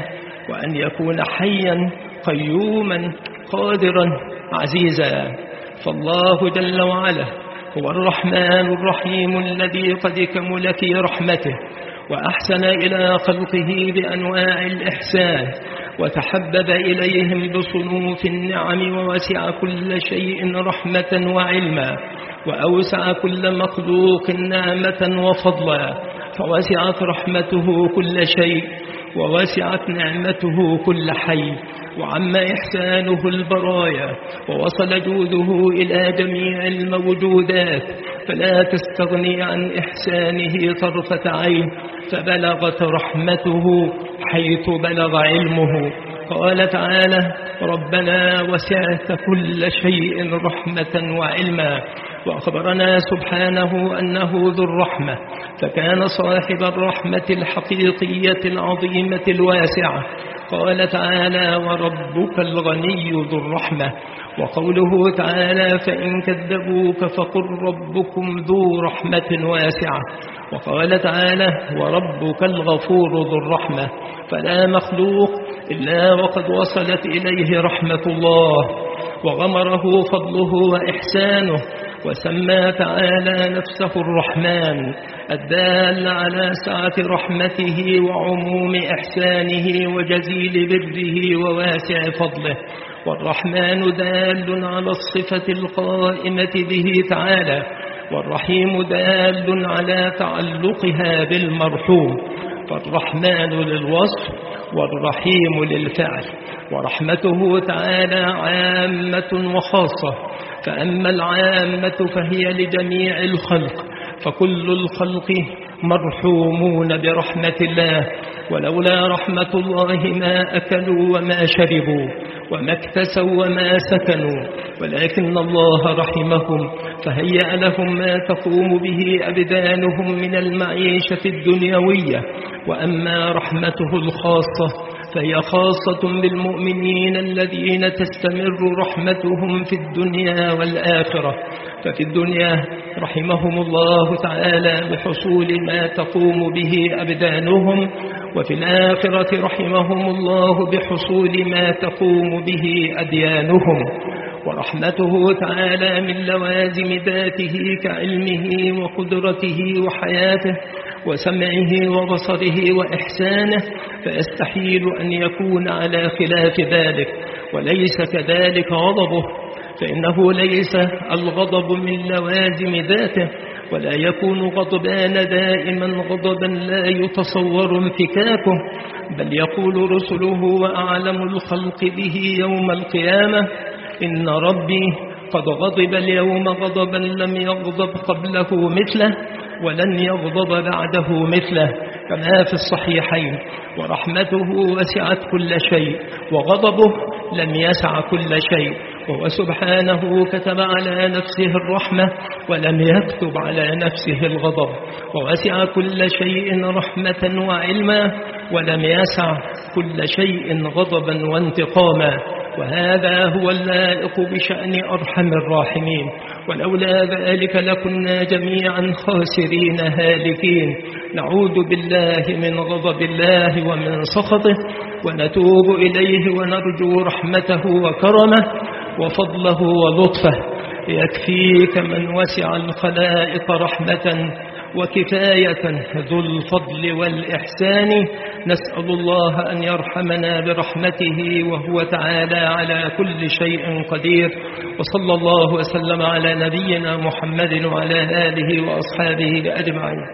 وأن يكون حيا قيوما قادرا عزيزا. فالله جل وعلا هو الرحمن الرحيم الذي قد كمل في رحمته وأحسن إلى خلقه بأنواع الإحسان وتحبب إليهم بصنوف النعم ووسع كل شيء رحمة وعلما وأوسع كل مخلوق نعمة وفضلا، فوسعت رحمته كل شيء ووسعت نعمته كل حي وعم إحسانه البرايا ووصل جوده إلى جميع الموجودات فلا تستغني عن إحسانه طرفة عين، فبلغت رحمته حيث بلغ علمه. قال تعالى: ربنا وسعت كل شيء رحمة وعلما. وأخبرنا سبحانه أنه ذو الرحمة، فكان صاحب الرحمة الحقيقية العظيمة الواسعة. قال تعالى: وربك الغني ذو الرحمة. وقوله تعالى: فإن كذبوك فقل ربكم ذو رحمة واسعة. وقال تعالى: وربك الغفور ذو الرحمة. فلا مخلوق إلا وقد وصلت إليه رحمة الله وغمره فضله وإحسانه، وسمى تعالى نفسه الرحمن الدال على سعة رحمته وعموم إحسانه وجزيل بره وواسع فضله. والرحمن دال على الصفة القائمة به تعالى، والرحيم دال على تعلقها بالمرحوم، فالرحمن للوصف والرحيم للفعل. ورحمته تعالى عامة وخاصة، فأما العامة فهي لجميع الخلق، فكل الخلق مرحومون برحمة الله، ولولا رحمة الله ما أكلوا وما شربوا وما اكتسوا وما سكنوا، ولكن الله رحمهم فهيأ لهم ما تقوم به أبدانهم من المعيشة الدنيوية. وأما رحمته الخاصة فهي خاصة بالمؤمنين الذين تستمر رحمتهم في الدنيا والآخرة. ففي الدنيا رحمهم الله تعالى بحصول ما تقوم به أبدانهم، وفي الآخرة رحمهم الله بحصول ما تقوم به أديانهم. ورحمته تعالى من لوازم ذاته كعلمه وقدرته وحياته وسمعه وبصره وإحسانه، فيستحيل أن يكون على خلاف ذلك. وليس كذلك غضبه، فإنه ليس الغضب من لوازم ذاته، ولا يكون غضبان دائما غضبا لا يتصور انفكاكه، بل يقول رسله وأعلم الخلق به يوم القيامة: إن ربي قد غضب اليوم غضبا لم يغضب قبله مثله ولن يغضب بعده مثله، كما في الصحيحين. ورحمته وسعت كل شيء، وغضبه لم يسع كل شيء، وهو سبحانه كتب على نفسه الرحمة ولم يكتب على نفسه الغضب، ووسع كل شيء رحمة وعلما ولم يسع كل شيء غضبا وانتقاما. وهذا هو اللائق بشأن أرحم الراحمين، ولولا ذلك لكنا جميعا خاسرين هالكين. نعوذ بالله من غضب الله ومن سخطه، ونتوب إليه ونرجو رحمته وكرمه وفضله ولطفه. يكفيك من وسع الخلائق رحمة وكفاية ذو الفضل والإحسان. نسأل الله أن يرحمنا برحمته وهو تعالى على كل شيء قدير. وصلى الله وسلم على نبينا محمد وعلى آله وأصحابه أجمعين.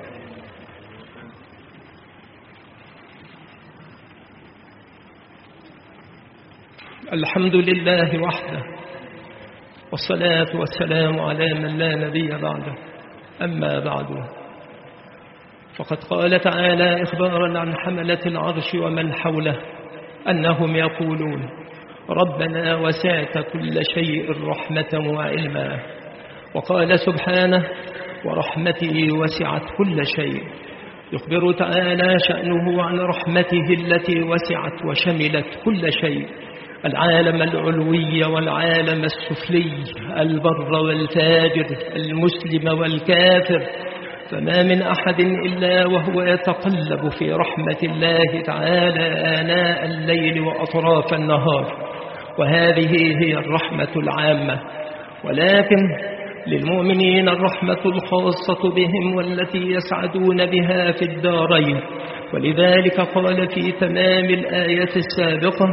الحمد لله وحده، والصلاة والسلام على من لا نبي بعده. أما بعد، فقد قال تعالى إخبارا عن حملة العرش ومن حوله أنهم يقولون: ربنا وسعت كل شيء رحمة وعلما. وقال سبحانه: ورحمته وسعت كل شيء. يخبر تعالى شأنه عن رحمته التي وسعت وشملت كل شيء، العالم العلوي والعالم السفلي، البر والفاجر، المسلم والكافر، فما من أحد إلا وهو يتقلب في رحمة الله تعالى آناء الليل وأطراف النهار، وهذه هي الرحمة العامة. ولكن للمؤمنين الرحمة الخاصة بهم والتي يسعدون بها في الدارين، ولذلك قال في تمام الآية السابقة: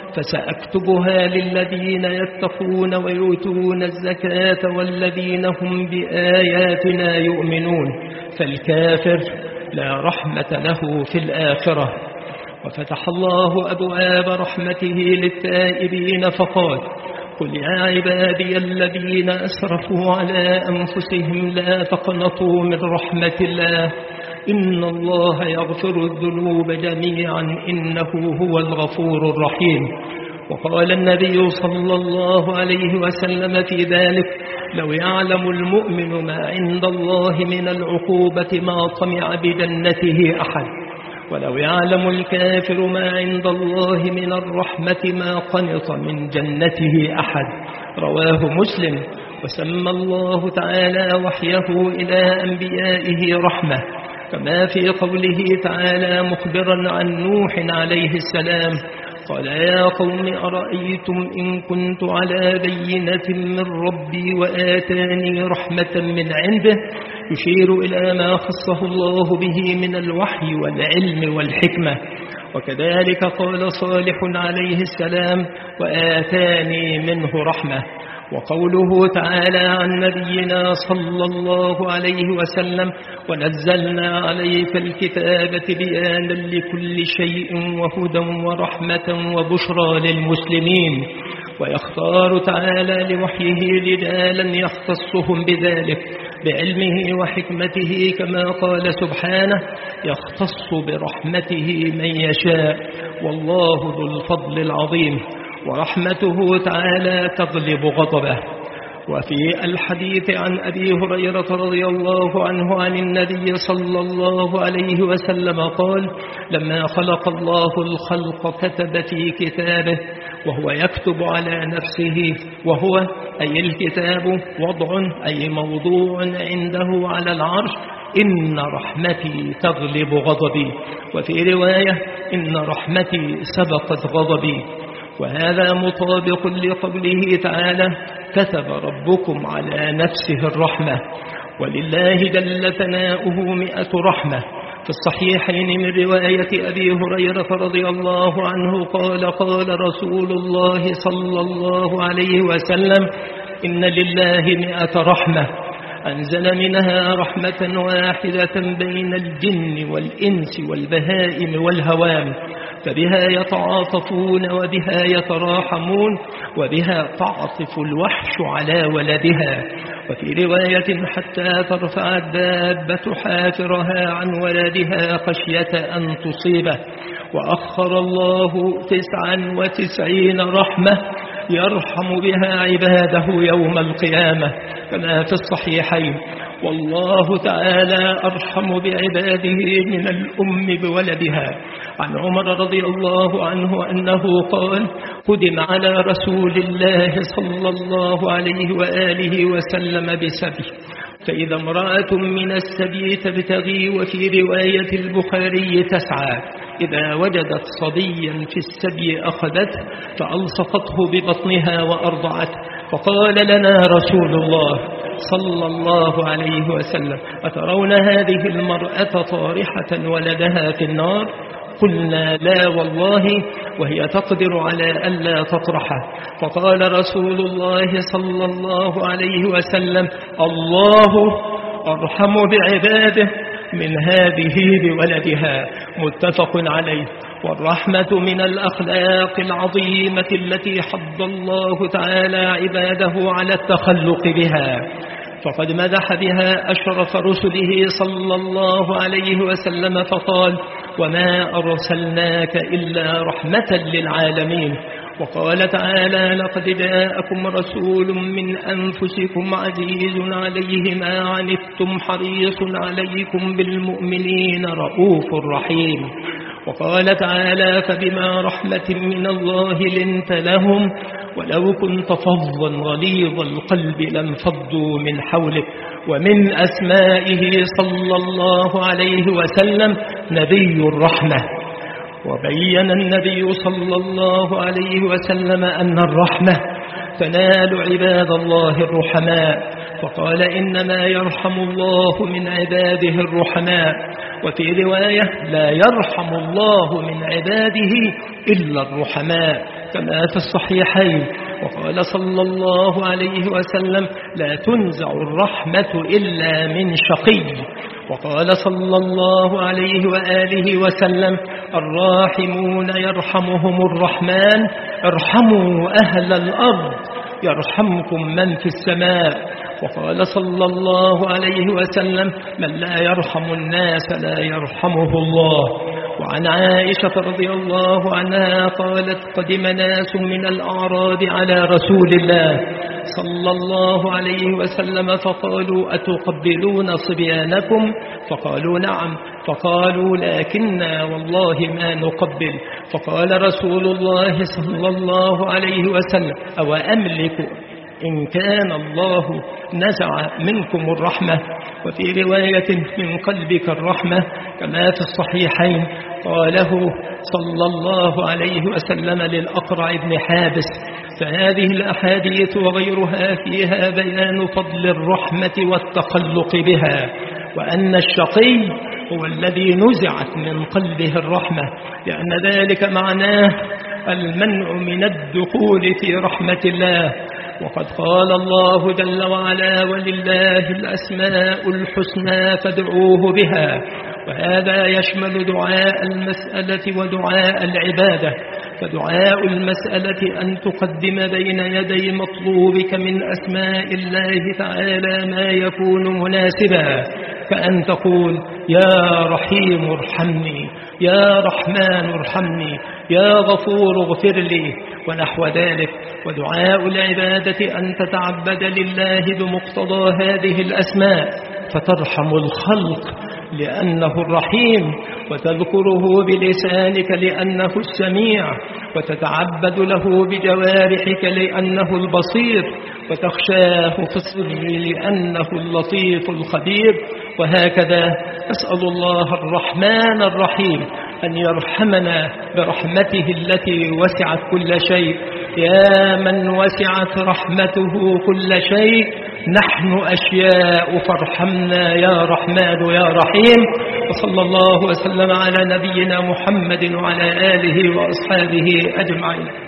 فسأكتبها للذين يتقون ويؤتون الزكاة والذين هم بآياتنا يؤمنون. فالكافر لا رحمة له في الآخرة. وفتح الله أبواب رحمته للتائبين فقال: قل يا عبادي الذين أسرفوا على أنفسهم لا تقنطوا من رحمة الله إن الله يغفر الذنوب جميعا إنه هو الغفور الرحيم. وقال النبي صلى الله عليه وسلم في ذلك: لو يعلم المؤمن ما عند الله من العقوبة ما طمع بجنته أحد، ولو يعلم الكافر ما عند الله من الرحمة ما قنط من جنته أحد. رواه مسلم. وسمى الله تعالى وحيه إلى أنبيائه رحمة، كما في قوله تعالى مخبرا عن نوح عليه السلام: قال يا قوم أرأيتم إن كنت على بينة من ربي وآتاني رحمة من عنده، يشير إلى ما خصه الله به من الوحي والعلم والحكمة. وكذلك قال صالح عليه السلام: وآتاني منه رحمة. وقوله تعالى عن نبينا صلى الله عليه وسلم: ونزلنا عليك الكتاب بيانا لكل شيء وهدى ورحمة وبشرى للمسلمين. ويختار تعالى لوحيه رجالا يختصهم بذلك بعلمه وحكمته، كما قال سبحانه: يختص برحمته من يشاء والله ذو الفضل العظيم. ورحمته تعالى تغلب غضبه. وفي الحديث عن أبي هريرة رضي الله عنه عن النبي صلى الله عليه وسلم قال: لما خلق الله الخلق كتب في كتابه، وهو يكتب على نفسه، وهو أي الكتاب وضع أي موضوع عنده على العرش: إن رحمتي تغلب غضبي. وفي رواية: إن رحمتي سبقت غضبي. وهذا مطابق لقوله تعالى: كتب ربكم على نفسه الرحمة. ولله جل ثناؤه مئة رحمة. في الصحيحين من رواية أبي هريرة رضي الله عنه قال: قال رسول الله صلى الله عليه وسلم: إن لله مئة رحمة، أنزل منها رحمة واحدة بين الجن والإنس والبهائم والهوام، فبها يتعاطفون وبها يتراحمون وبها تعطف الوحش على ولدها. وفي رواية: حتى ترفع الدابة حافرها عن ولدها خشية أن تصيبه. وأخر الله تسعا وتسعين رحمة يرحم بها عباده يوم القيامة، كما في الصحيحين: والله تعالى أرحم بعباده من الأم بولدها. عن عمر رضي الله عنه أنه قال: قدم على رسول الله صلى الله عليه وآله وسلم بسبي، فإذا امرأة من السبي تبتغي، وفي رواية البخاري تسعى، إذا وجدت صبيا في السبي أخذته فألصقته ببطنها وأرضعته، فقال لنا رسول الله صلى الله عليه وسلم: أترون هذه المرأة طارحة ولدها في النار؟ قلنا: لا والله، وهي تقدر على ألا تطرحه. فقال رسول الله صلى الله عليه وسلم: الله أرحم بعباده من هذه بولدها. متفق عليه. والرحمة من الأخلاق العظيمة التي حض الله تعالى عباده على التخلق بها، فقد مدح بها أشرف رسله صلى الله عليه وسلم فقال: وما أرسلناك إلا رحمة للعالمين. وقال تعالى: لقد جاءكم رسول من أنفسكم عزيز عليه ما عنتم حريص عليكم بالمؤمنين رؤوف رحيم. وقال تعالى فبما رحمة من الله لنت لهم ولو كنت فظا غليظ القلب لانفضوا من حولك. ومن أسمائه صلى الله عليه وسلم نبي الرحمة. وبين النبي صلى الله عليه وسلم أن الرحمة تنال عباد الله الرحماء، فقال إنما يرحم الله من عباده الرحماء. وفي رواية لا يرحم الله من عباده إلا الرحماء كما في الصحيحين. وقال صلى الله عليه وسلم لا تنزع الرحمة إلا من شقي. وقال صلى الله عليه وآله وسلم الراحمون يرحمهم الرحمن ارحموا أهل الأرض يرحمكم من في السماء. وقال صلى الله عليه وسلم من لا يرحم الناس لا يرحمه الله. وعن عائشة رضي الله عنها قالت قدم ناس من الأعراب على رسول الله صلى الله عليه وسلم فقالوا أتقبلون صبيانكم؟ فقالوا نعم. فقالوا لكننا والله ما نقبل. فقال رسول الله صلى الله عليه وسلم أو أملك إن كان الله نزع منكم الرحمة وفي رواية من قلبك الرحمة كما في الصحيحين. قاله صلى الله عليه وسلم للأقرع بن حابس. فهذه الأحاديث وغيرها فيها بيان فضل الرحمة والتخلق بها، وأن الشقي هو الذي نزعت من قلبه الرحمة، لأن ذلك معناه المنع من الدخول في رحمة الله. وقد قال الله جل وعلا ولله الأسماء الحسنى فادعوه بها، وهذا يشمل دعاء المسألة ودعاء العبادة. فدعاء المسألة أن تقدم بين يدي مطلوبك من أسماء الله تعالى ما يكون مناسبا، كأن تقول يا رحيم ارحمني، يا رحمن ارحمني، يا غفور اغفر لي، ونحو ذلك. ودعاء العبادة أن تتعبد لله بمقتضى هذه الأسماء فترحم الخلق لأنه الرحيم، وتذكره بلسانك لأنه السميع، وتتعبد له بجوارحك لأنه البصير، وتخشاه في السر لأنه اللطيف الخبير. وهكذا أسأل الله الرحمن الرحيم أن يرحمنا برحمته التي وسعت كل شيء. يا من وسعت رحمته كل شيء نحن أشياء فارحمنا يا رحمن يا رحيم. وصلى الله وسلم على نبينا محمد وعلى آله وأصحابه أجمعين.